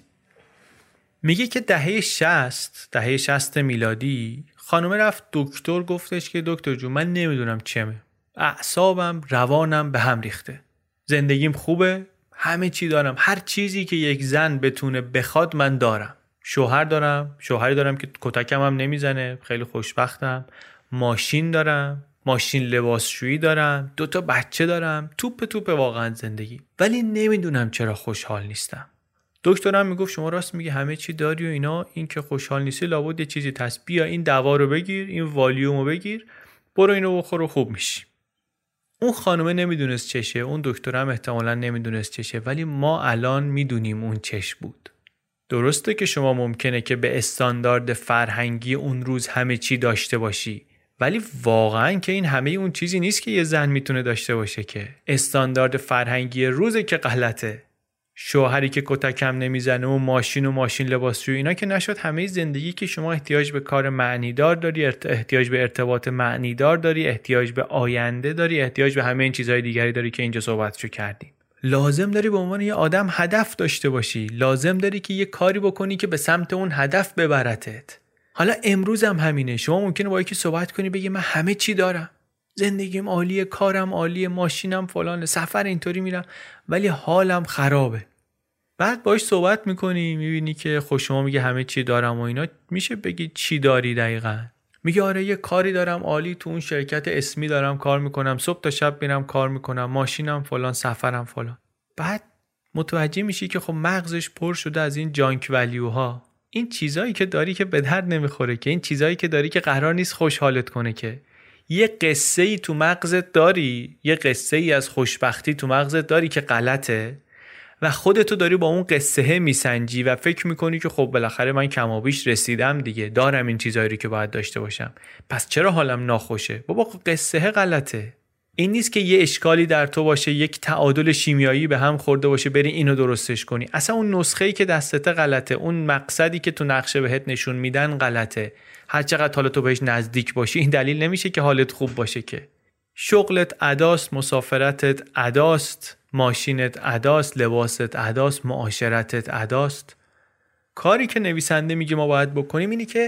S6: میگه که دهه شصت، دهه شصت میلادی، خانم رفت دکتر، گفتش که دکتر جون من نمیدونم چمه، اعصابم روانم به هم ریخته، زندگیم خوبه، همه چی دارم، هر چیزی که یک زن بتونه بخواد من دارم. شوهر دارم، شوهری دارم که کتکم هم نمیزنه، خیلی خوشبختم. ماشین دارم، ماشین لباسشویی دارم، دو تا بچه دارم، توپ توپ واقعا زندگی، ولی نمیدونم چرا خوشحال نیستم. دکترم میگفت شما راست میگی، همه چی داری و اینا، این که خوشحال نیستی لابد یه چیزی هست، بیا این دوا رو بگیر، این والیوم رو بگیر، برو اینو بخور و خوب میشی. اون خانومه نمیدونست چشه، اون دکترم احتمالاً نمیدونست چشه، ولی ما الان میدونیم اون چش بود. درسته که شما ممکنه که به استاندارد فرهنگی اون روز همه چی داشته باشی، ولی واقعاً که این همه اون چیزی نیست که یه زن میتونه داشته باشه. که استاندارد فرهنگی روزه که غلطه. شوهری که کتکم نمیزنه و ماشین و ماشین لباسشویی، اینا که نشد همه زندگی که شما احتیاج به کار معنیدار داری، احتیاج به ارتباط معنیدار داری، احتیاج به آینده داری، احتیاج به همه این چیزهای دیگری داری که اینجا صحبتشو کردیم. لازم داری به عنوان یه آدم هدف داشته باشی، لازم داری که یه کاری بکنی که به سمت اون هدف ببرتت. حالا امروز هم همینه، شما ممکنه با یکی صحبت کنی بگی من همه چی دارم، زندگیم عالیه، کارم عالیه، ماشینم فلانه، سفر اینطوری میرم، ولی حالم خرابه. بعد باهاش صحبت میکنی، میبینی که خب شما میگه همه چی دارم و اینا، میشه بگی چی داری دقیقاً؟ میگه آره یه کاری دارم عالی، تو اون شرکت اسمی دارم کار میکنم، صبح تا شب میرم کار میکنم، ماشینم فلان، سفرم فلان. بعد متوجه میشی که خب مغزش پر شده از این جانک ولیوها، این چیزایی که داری که به درد نمیخوره، که این چیزایی که داری که قرار نیست خوشحالت کنه، که یه قصه ای تو مغزت داری، یه قصه ای از خوشبختی تو مغزت داری که غلطه و خودتو داری با اون قصه میسنجی و فکر میکنی که خب بالاخره من کمابیش رسیدم دیگه، دارم این چیزایی که باید داشته باشم، پس چرا حالم ناخوشه؟ بابا قصه غلطه. این نیست که یه اشکالی در تو باشه، یک تعادل شیمیایی به هم خورده باشه بری اینو درستش کنی. اصلا اون نسخه‌ای که دستته غلطه، اون مقصدی که تو نقشه بهت نشون میدن غلطه. هر چقدر حالا تو بهش نزدیک باشی این دلیل نمیشه که حالت خوب باشه. که شغلت اداست، مسافرتت اداست، ماشینت اداست، لباست اداست، معاشرتت اداست. کاری که نویسنده میگه ما باید بکنیم اینه که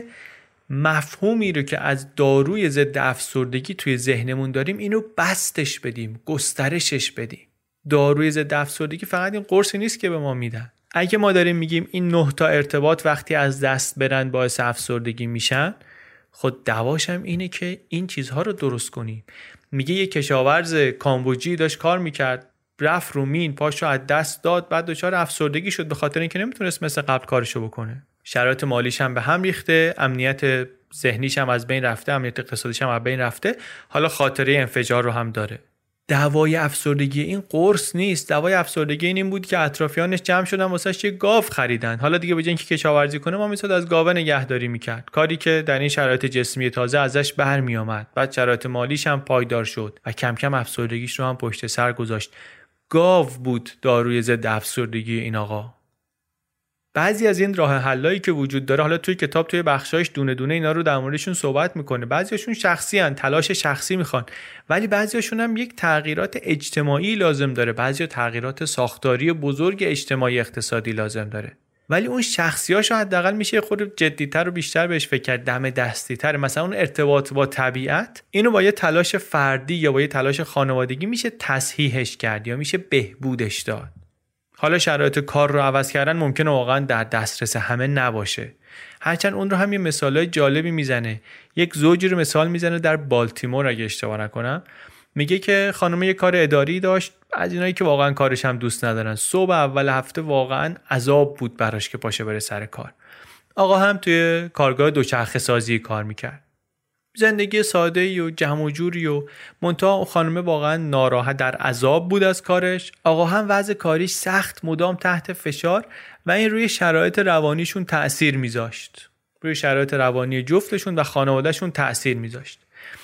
S6: مفهومی رو که از داروی ضد افسردگی توی ذهنمون داریم اینو بستش بدیم، گسترشش بدیم. داروی ضد افسردگی فقط این قرصی نیست که به ما میدن. اگه ما داریم میگیم این نه تا ارتباط وقتی از دست برن باعث افسردگی میشن، خود دواش هم اینه که این چیزها رو درست کنیم. میگه یه کشاورز کامبوجی داشت کار میکرد، رفت رو مین، پاشو از دست داد، بعد دچار افسردگی شد به خاطر اینکه نمیتونست مثل قبل کارشو بکنه. شرایط مالیش هم به هم ریخته، امنیت ذهنیش هم از بین رفته، امنیت اقتصادیش هم از بین رفته، حالا خاطره انفجار رو هم داره. دوای افسردگی این قرص نیست. دوای افسردگی این, این بود که اطرافیانش جمع شدن واسش یه گاو خریدن. حالا دیگه به جای اینکه کشاورزی کنه ما میساد از گاوه نگهداری میکرد، کاری که در این شرایط جسمی تازه ازش برمی اومد. بعد شرایط مالیش هم پایدار شد و کم کم افسردگیش رو هم پشت سر گذاشت. گاو بود داروی ضد افسردگی این آقا. بعضی از این راه حلایی که وجود داره، حالا توی کتاب توی بخشایش دونه دونه اینا رو در موردشون صحبت میکنه. بعضیاشون شخصی ان، تلاش شخصی میخوان، ولی بعضیاشون هم یک تغییرات اجتماعی لازم داره، بعضیا تغییرات ساختاری بزرگ اجتماعی اقتصادی لازم داره. ولی اون شخصیاشو حداقل میشه خود جدی‌تر و بیشتر بهش فکر کرد، دم دستی‌تر. مثلا اون ارتباط با طبیعت، اینو با یه تلاش فردی یا با یه تلاش خانوادگی میشه تصحیحش کرد یا میشه بهبودش داد. حالا شرایط کار رو عوض کردن ممکنه واقعا در دسترس همه نباشه، هرچند اون رو هم یه مثالای جالبی میزنه. یک زوجی رو مثال میزنه در بالتیمور اگه اشتباه نکنم. میگه که خانم یه کار اداری داشت، از اینایی که واقعا کارش هم دوست ندارن. صبح اول هفته واقعا عذاب بود براش که پاشه بره سر کار. آقا هم توی کارگاه دوچرخه سازی کار میکرد. زندگی ساده‌ای و جمع و جوری و منتها خانم واقعا ناراحت، در عذاب بود از کارش. آقا هم وضع کاریش سخت، مدام تحت فشار و این روی شرایط روانیشون تأثیر میذاشت. روی شرایط روانی جفتشون و خانوادهشون تأثیر میذاشت.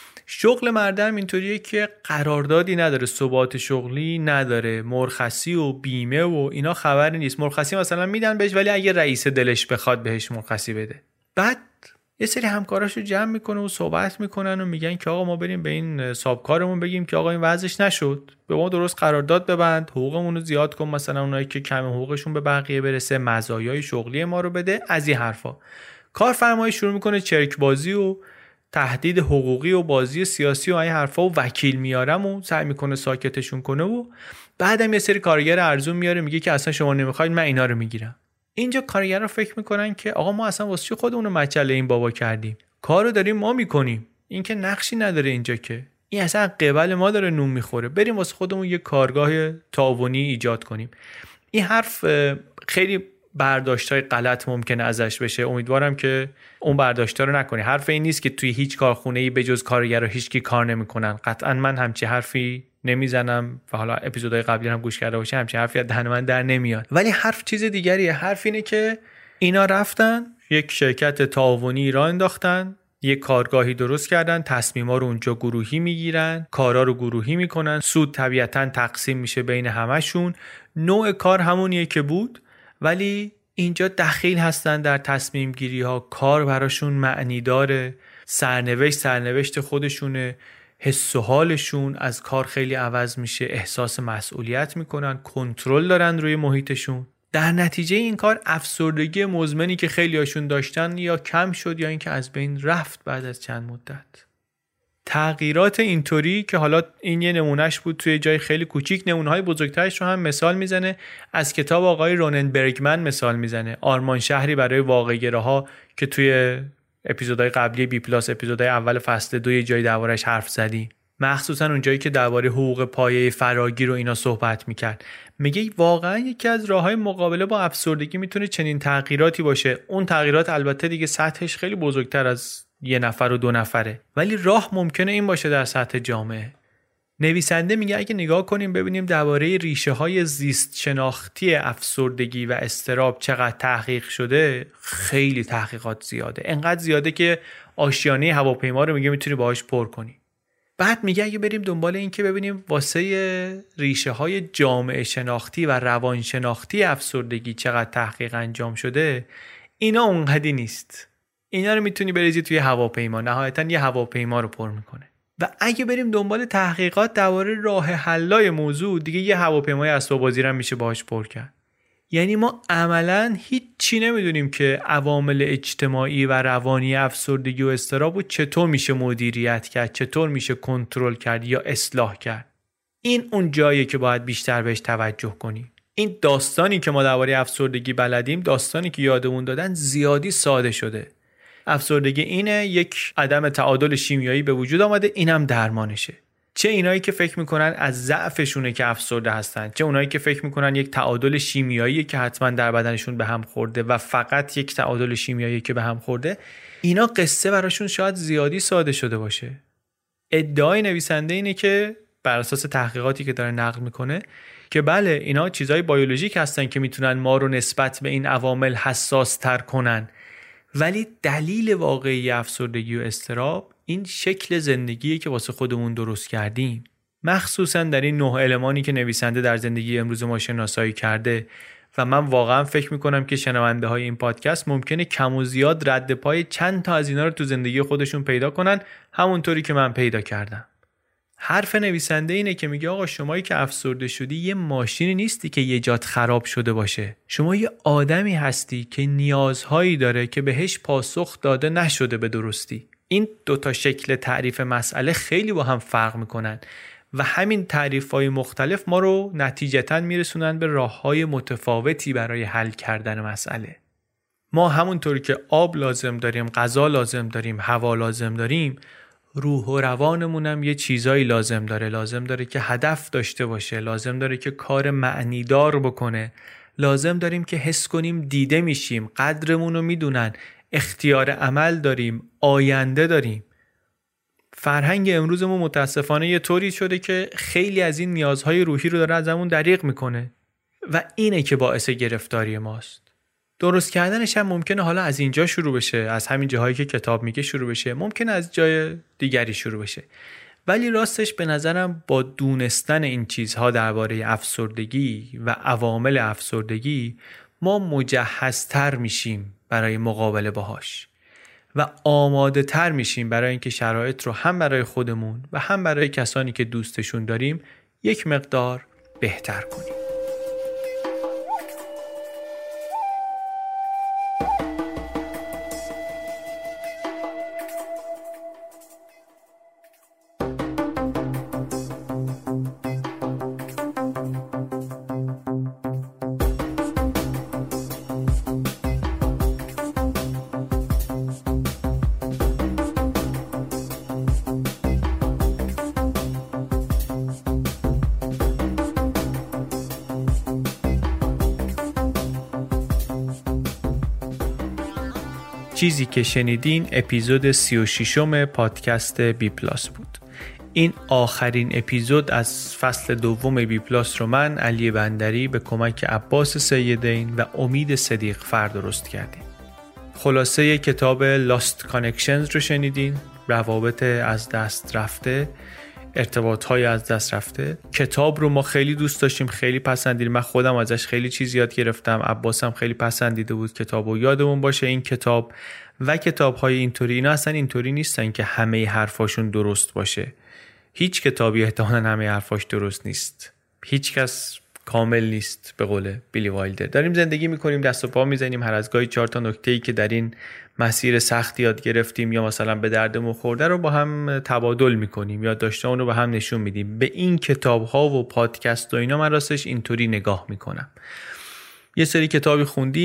S6: شغل مردم اینطوریه که قراردادی نداره، ثبات شغلی نداره، مرخصی و بیمه و اینا خبری نیست. مرخصی مثلا میدن بهش ولی اگه رئیس دلش بخواد بهش مرخصی بده. بعد یه سری همکاراشو جمع میکنه و صحبت میکنن و میگن که آقا ما بریم به این صاحبکارمون بگیم که آقا این وضعش نشد، به ما درست قرارداد ببند، حقوقمون رو زیاد کن، مثلا اونایی که کم حقوقشون به بقیه برسه، مزایای شغلی ما رو بده، از این حرفا. کارفرمای شروع میکنه چرک بازی و تهدید حقوقی و بازی سیاسی و این حرفا و وکیل میارم و سعی میکنه ساکتشون کنه و بعدم یه سری کارگر ارزون میاره میگه که اصلا شما نمیخواید من اینا رو میگیرم. اینجا کارگرا فکر میکنن که آقا ما اصلا واسه چی خودمون رو مچله این بابا کردیم، کارو داریم ما میکنیم، این که نقشی نداره اینجا، که این اصلا قبل ما داره نون میخوره، بریم واسه خودمون یه کارگاه تعاونی ایجاد کنیم. این حرف خیلی برداشتای غلط ممکنه ازش بشه، امیدوارم که اون برداشتا رو نکنی. حرف این نیست که توی هیچ کارخونه‌ای به جز کارگرا هیچکی کار نمیکنن، قطعا من همچی حرفی نمیزنم و حالا اپیزودهای قبلی هم گوش کرده باشه همچین حرفی از دهن من در نمیاد. ولی حرف چیز دیگریه. حرف اینه که اینا رفتن یک شرکت تعاونی راه انداختن، یک کارگاهی درست کردن، تصمیما رو اونجا گروهی میگیرن، کارا رو گروهی میکنن، سود طبیعتاً تقسیم میشه بین همشون. نوع کار همونیه که بود ولی اینجا دخیل هستن در تصمیم گیری ها، کار براشون معنی داره، سرنوشت سرنوشت خودشونه، حس و حالشون از کار خیلی عوض میشه، احساس مسئولیت میکنن، کنترل دارن روی محیطشون. در نتیجه این کار افسردگی مزمنی که خیلی هاشون داشتن یا کم شد یا اینکه از بین رفت بعد از چند مدت. تغییرات اینطوری که حالا این یه نمونهش بود توی جای خیلی کوچیک، نمونه‌های بزرگترش رو هم مثال میزنه. از کتاب آقای رونن برگمن مثال میزنه، آرمان شهری برای واقع‌گراها، که توی اپیزودهای قبلی بی پلاس، اپیزودهای اول فصل دو یه جایی دربارش حرف زدیم، مخصوصا اون جایی که درباره حقوق پایه فراگیر و اینا صحبت میکرد. میگه واقعا یکی از راههای مقابله با افسردگی میتونه چنین تغییراتی باشه. اون تغییرات البته دیگه سطحش خیلی بزرگتر از یه نفر و دو نفره، ولی راه ممکنه این باشه در سطح جامعه. نویسنده میگه اگه نگاه کنیم ببینیم درباره ریشه های زیست شناختی افسردگی و اضطراب چقدر تحقیق شده، خیلی تحقیقات زیاده، انقدر زیاده که آشیانه هواپیما رو میگه میتونی باهاش پر کنی. بعد میگه اگه بریم دنبال این که ببینیم واسه ریشه های جامعه شناختی و روان شناختی افسردگی چقدر تحقیق انجام شده، اینا اونقدی نیست. اینا رو میتونی بریزی توی هواپیما، نهایتاً یه هواپیما رو پر میکنه. و اگه بریم دنبال تحقیقات درباره راه حلای موضوع، دیگه یه هواپیمای اسباب‌بازی هم میشه باهاش پر کرد. یعنی ما عملاً هیچ چی نمیدونیم که عوامل اجتماعی و روانی افسردگی و اضطراب رو چطور میشه مدیریت کرد، چطور میشه کنترل کرد یا اصلاح کرد. این اون جاییه که باید بیشتر بهش توجه کنیم. این داستانی که ما درباره افسردگی بلدیم، داستانی که یادمون دادن، زیادی ساده شده. افسردگی اینه، یک عدم تعادل شیمیایی به وجود آمده، اینم درمانشه. چه اینایی که فکر میکنن از ضعفشونه که افسرده هستن، چه اونایی که فکر میکنن یک تعادل شیمیایی که حتما در بدنشون به هم خورده و فقط یک تعادل شیمیایی که به هم خورده، اینا قصه براشون شاید زیادی ساده شده باشه. ادعای نویسنده اینه که بر اساس تحقیقاتی که داره نقل میکنه که بله اینا چیزای بیولوژیک هستن که میتونن ما رو نسبت به این عوامل حساس تر کنن، ولی دلیل واقعی افسردگی و اضطراب این شکل زندگیه که واسه خودمون درست کردیم، مخصوصا در این نه المانی که نویسنده در زندگی امروز ما شناسایی کرده. و من واقعا فکر میکنم که شنونده های این پادکست ممکنه کم و زیاد رد پای چند تا از اینا رو تو زندگی خودشون پیدا کنن، همونطوری که من پیدا کردم. حرف نویسنده اینه که میگه آقا شمایی که افسرده شدی یه ماشینی نیستی که یه جات خراب شده باشه. شما یه آدمی هستی که نیازهایی داره که بهش پاسخ داده نشده به درستی. این دوتا شکل تعریف مسئله خیلی با هم فرق میکنن و همین تعریف‌های مختلف ما رو نتیجتاً میرسونن به راه‌های متفاوتی برای حل کردن مسئله. ما همونطوری که آب لازم داریم، غذا لازم داریم، هوا لازم داریم، روح و روانمونم یه چیزایی لازم داره. لازم داره که هدف داشته باشه، لازم داره که کار معنیدار بکنه، لازم داریم که حس کنیم دیده میشیم، قدرمون رو میدونن، اختیار عمل داریم، آینده داریم. فرهنگ امروزمون متاسفانه یه طوری شده که خیلی از این نیازهای روحی رو داره ازمون دریغ میکنه و اینه که باعث گرفتاری ماست. درست کردنش هم ممکنه حالا از اینجا شروع بشه، از همین جاهایی که کتاب میگه شروع بشه، ممکنه از جای دیگری شروع بشه، ولی راستش به نظرم با دونستن این چیزها درباره افسردگی و عوامل افسردگی ما مجهزتر میشیم برای مقابله باهاش و آماده تر میشیم برای اینکه شرایط رو هم برای خودمون و هم برای کسانی که دوستشون داریم یک مقدار بهتر کنیم. چیزی که شنیدین اپیزود سی و ششم پادکست بی پلاس بود. این آخرین اپیزود از فصل دوم بی پلاس رو من علی بندری به کمک عباس سیدین و امید صدیق فر درست کردیم. خلاصه کتاب Lost Connections رو شنیدین، روابط از دست رفته، ارتباط‌های از دست رفته. کتاب رو ما خیلی دوست داشتیم، خیلی پسندیدیم. من خودم ازش خیلی چیز یاد گرفتم، عباس هم خیلی پسندیده بود کتابو. یادمون باشه این کتاب و کتاب‌های اینطوری اینا اصلا اینطوری نیستن که همه حرفاشون درست باشه. هیچ کتابی احتمالاً همه حرفاش درست نیست. هیچ کس کامل نیست به قول بیلی وایلدر. داریم زندگی میکنیم، دست و پا میزنیم، هر از گاهی چهار تا نکته‌ای که در این مسیر سخت یاد گرفتیم یا مثلا به دردمون خورده رو با هم تبادل میکنیم یا داشته اون رو به هم نشون میدیم. به این کتاب‌ها و پادکست و اینا من راستش اینطوری نگاه میکنم. یه سری کتابی خوندیم،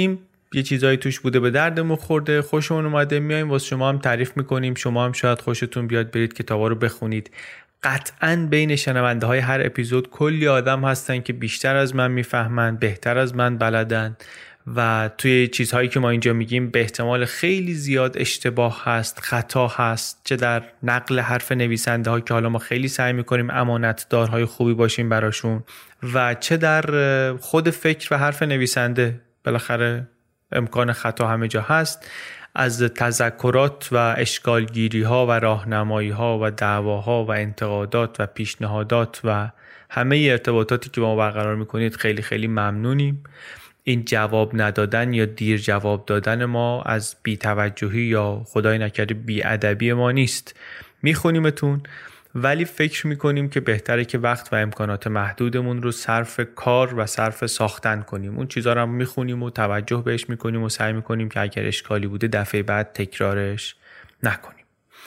S6: یه چیزایی توش بوده به دردمون خورده، خوشمون اومده، میایم واسه شما هم تعریف میکنیم، شما هم شاید خوشتون بیاد برید کتابا رو بخونید. قطعاً بین شنونده های هر اپیزود کلی آدم هستن که بیشتر از من میفهمن، بهتر از من بلدن و توی چیزهایی که ما اینجا میگیم به احتمال خیلی زیاد اشتباه هست، خطا هست، چه در نقل حرف نویسنده ها که حالا ما خیلی سعی میکنیم امانتدارهای خوبی باشیم براشون، و چه در خود فکر و حرف نویسنده. بالاخره امکان خطا همه جا هست. از تذکرات و اشکالگیری ها و راهنمایی ها و دعواها و انتقادات و پیشنهادات و همه ارتباطاتی که با ما برقرار میکنید خیلی خیلی ممنونیم. این جواب ندادن یا دیر جواب دادن ما از بی‌توجهی یا خدای نکرده بی‌ادبی ما نیست. میخونیمتون، ولی فکر میکنیم که بهتره که وقت و امکانات محدودمون رو صرف کار و صرف ساختن کنیم. اون چیزا رو هم میخونیم و توجه بهش میکنیم و سعی میکنیم که اگر اشکالی بوده دفعه بعد تکرارش نکنیم.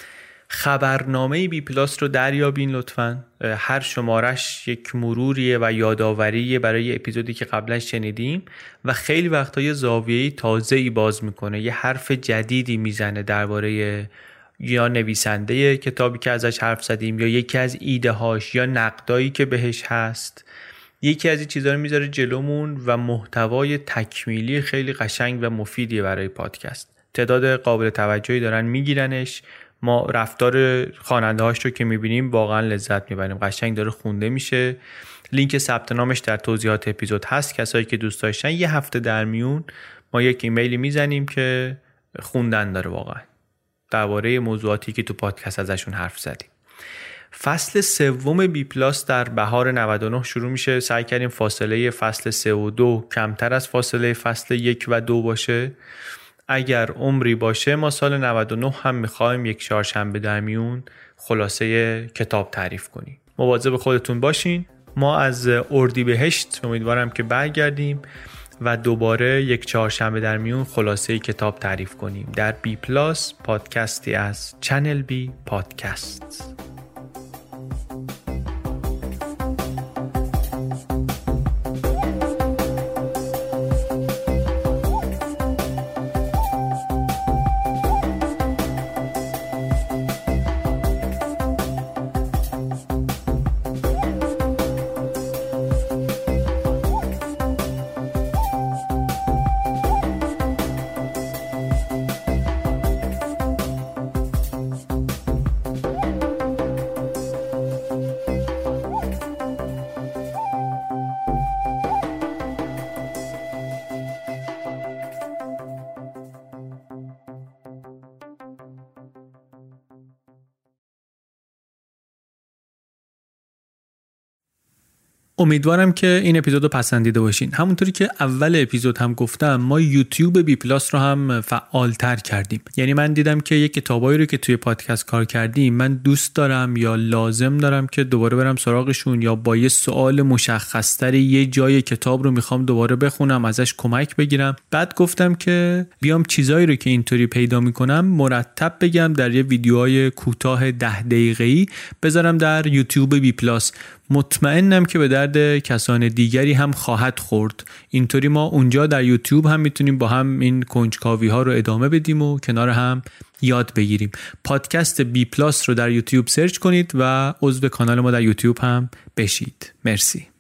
S6: خبرنامه بی پلاس رو دریابین لطفاً. هر شمارش یک مروریه و یاداوریه برای اپیزودی که قبلا شنیدیم و خیلی وقتا یه زاویه‌ای تازه‌ای باز میکنه، یه حرف جدیدی میزنه درباره یا نویسنده کتابی که ازش حرف زدیم یا یکی از ایده هاش یا نقدایی که بهش هست. یکی از این چیزا رو میذاره جلومون و محتوای تکمیلی خیلی قشنگ و مفیدیه برای پادکست. تعداد قابل توجهی دارن میگیرنش. ما رفتار خواننده هاش رو که میبینیم واقعا لذت میبریم. قشنگ داره خونده میشه. لینک ثبت نامش در توضیحات اپیزود هست. کسایی که دوست داشتن یه هفته در میون ما یک ایمیلی میزنیم که خوندن داره واقعا درباره موضوعاتی که تو پادکست ازشون حرف زدیم. فصل سوم بی پلاس در بهار نود و نه شروع میشه. سعی کردیم فاصله فصل سه و دو کمتر از فاصله فصل یک و دو باشه. اگر عمری باشه ما سال نود و نه هم میخوایم یک چهارشنبه در میون خلاصه کتاب تعریف کنیم. مواظب خودتون باشین. ما از اردیبهشت امیدوارم که برگردیم و دوباره یک چهارشنبه در میون خلاصه کتاب تعریف کنیم در بی پلاس، پادکستی از چنل بی پادکست. امیدوارم که این اپیزود رو پسندیده باشین. همونطوری که اول اپیزود هم گفتم ما یوتیوب بی پلاس رو هم فعالتر کردیم. یعنی من دیدم که یک کتابایی رو که توی پادکست کار کردیم من دوست دارم یا لازم دارم که دوباره برم سراغشون، یا با یه سوال مشخص‌تر یه جای کتاب رو میخوام دوباره بخونم ازش کمک بگیرم. بعد گفتم که بیام چیزایی رو که اینطوری پیدا میکنم مرتب بگم در یه ویدیوهای کوتاه ده دقیقه‌ای بذارم در یوتیوب بی پلاس. مطمئنم که به درد کسان دیگری هم خواهد خورد. اینطوری ما اونجا در یوتیوب هم میتونیم با هم این کنجکاوی ها رو ادامه بدیم و کنار هم یاد بگیریم. پادکست بی پلاس رو در یوتیوب سرچ کنید و عضو کانال ما در یوتیوب هم بشید. مرسی.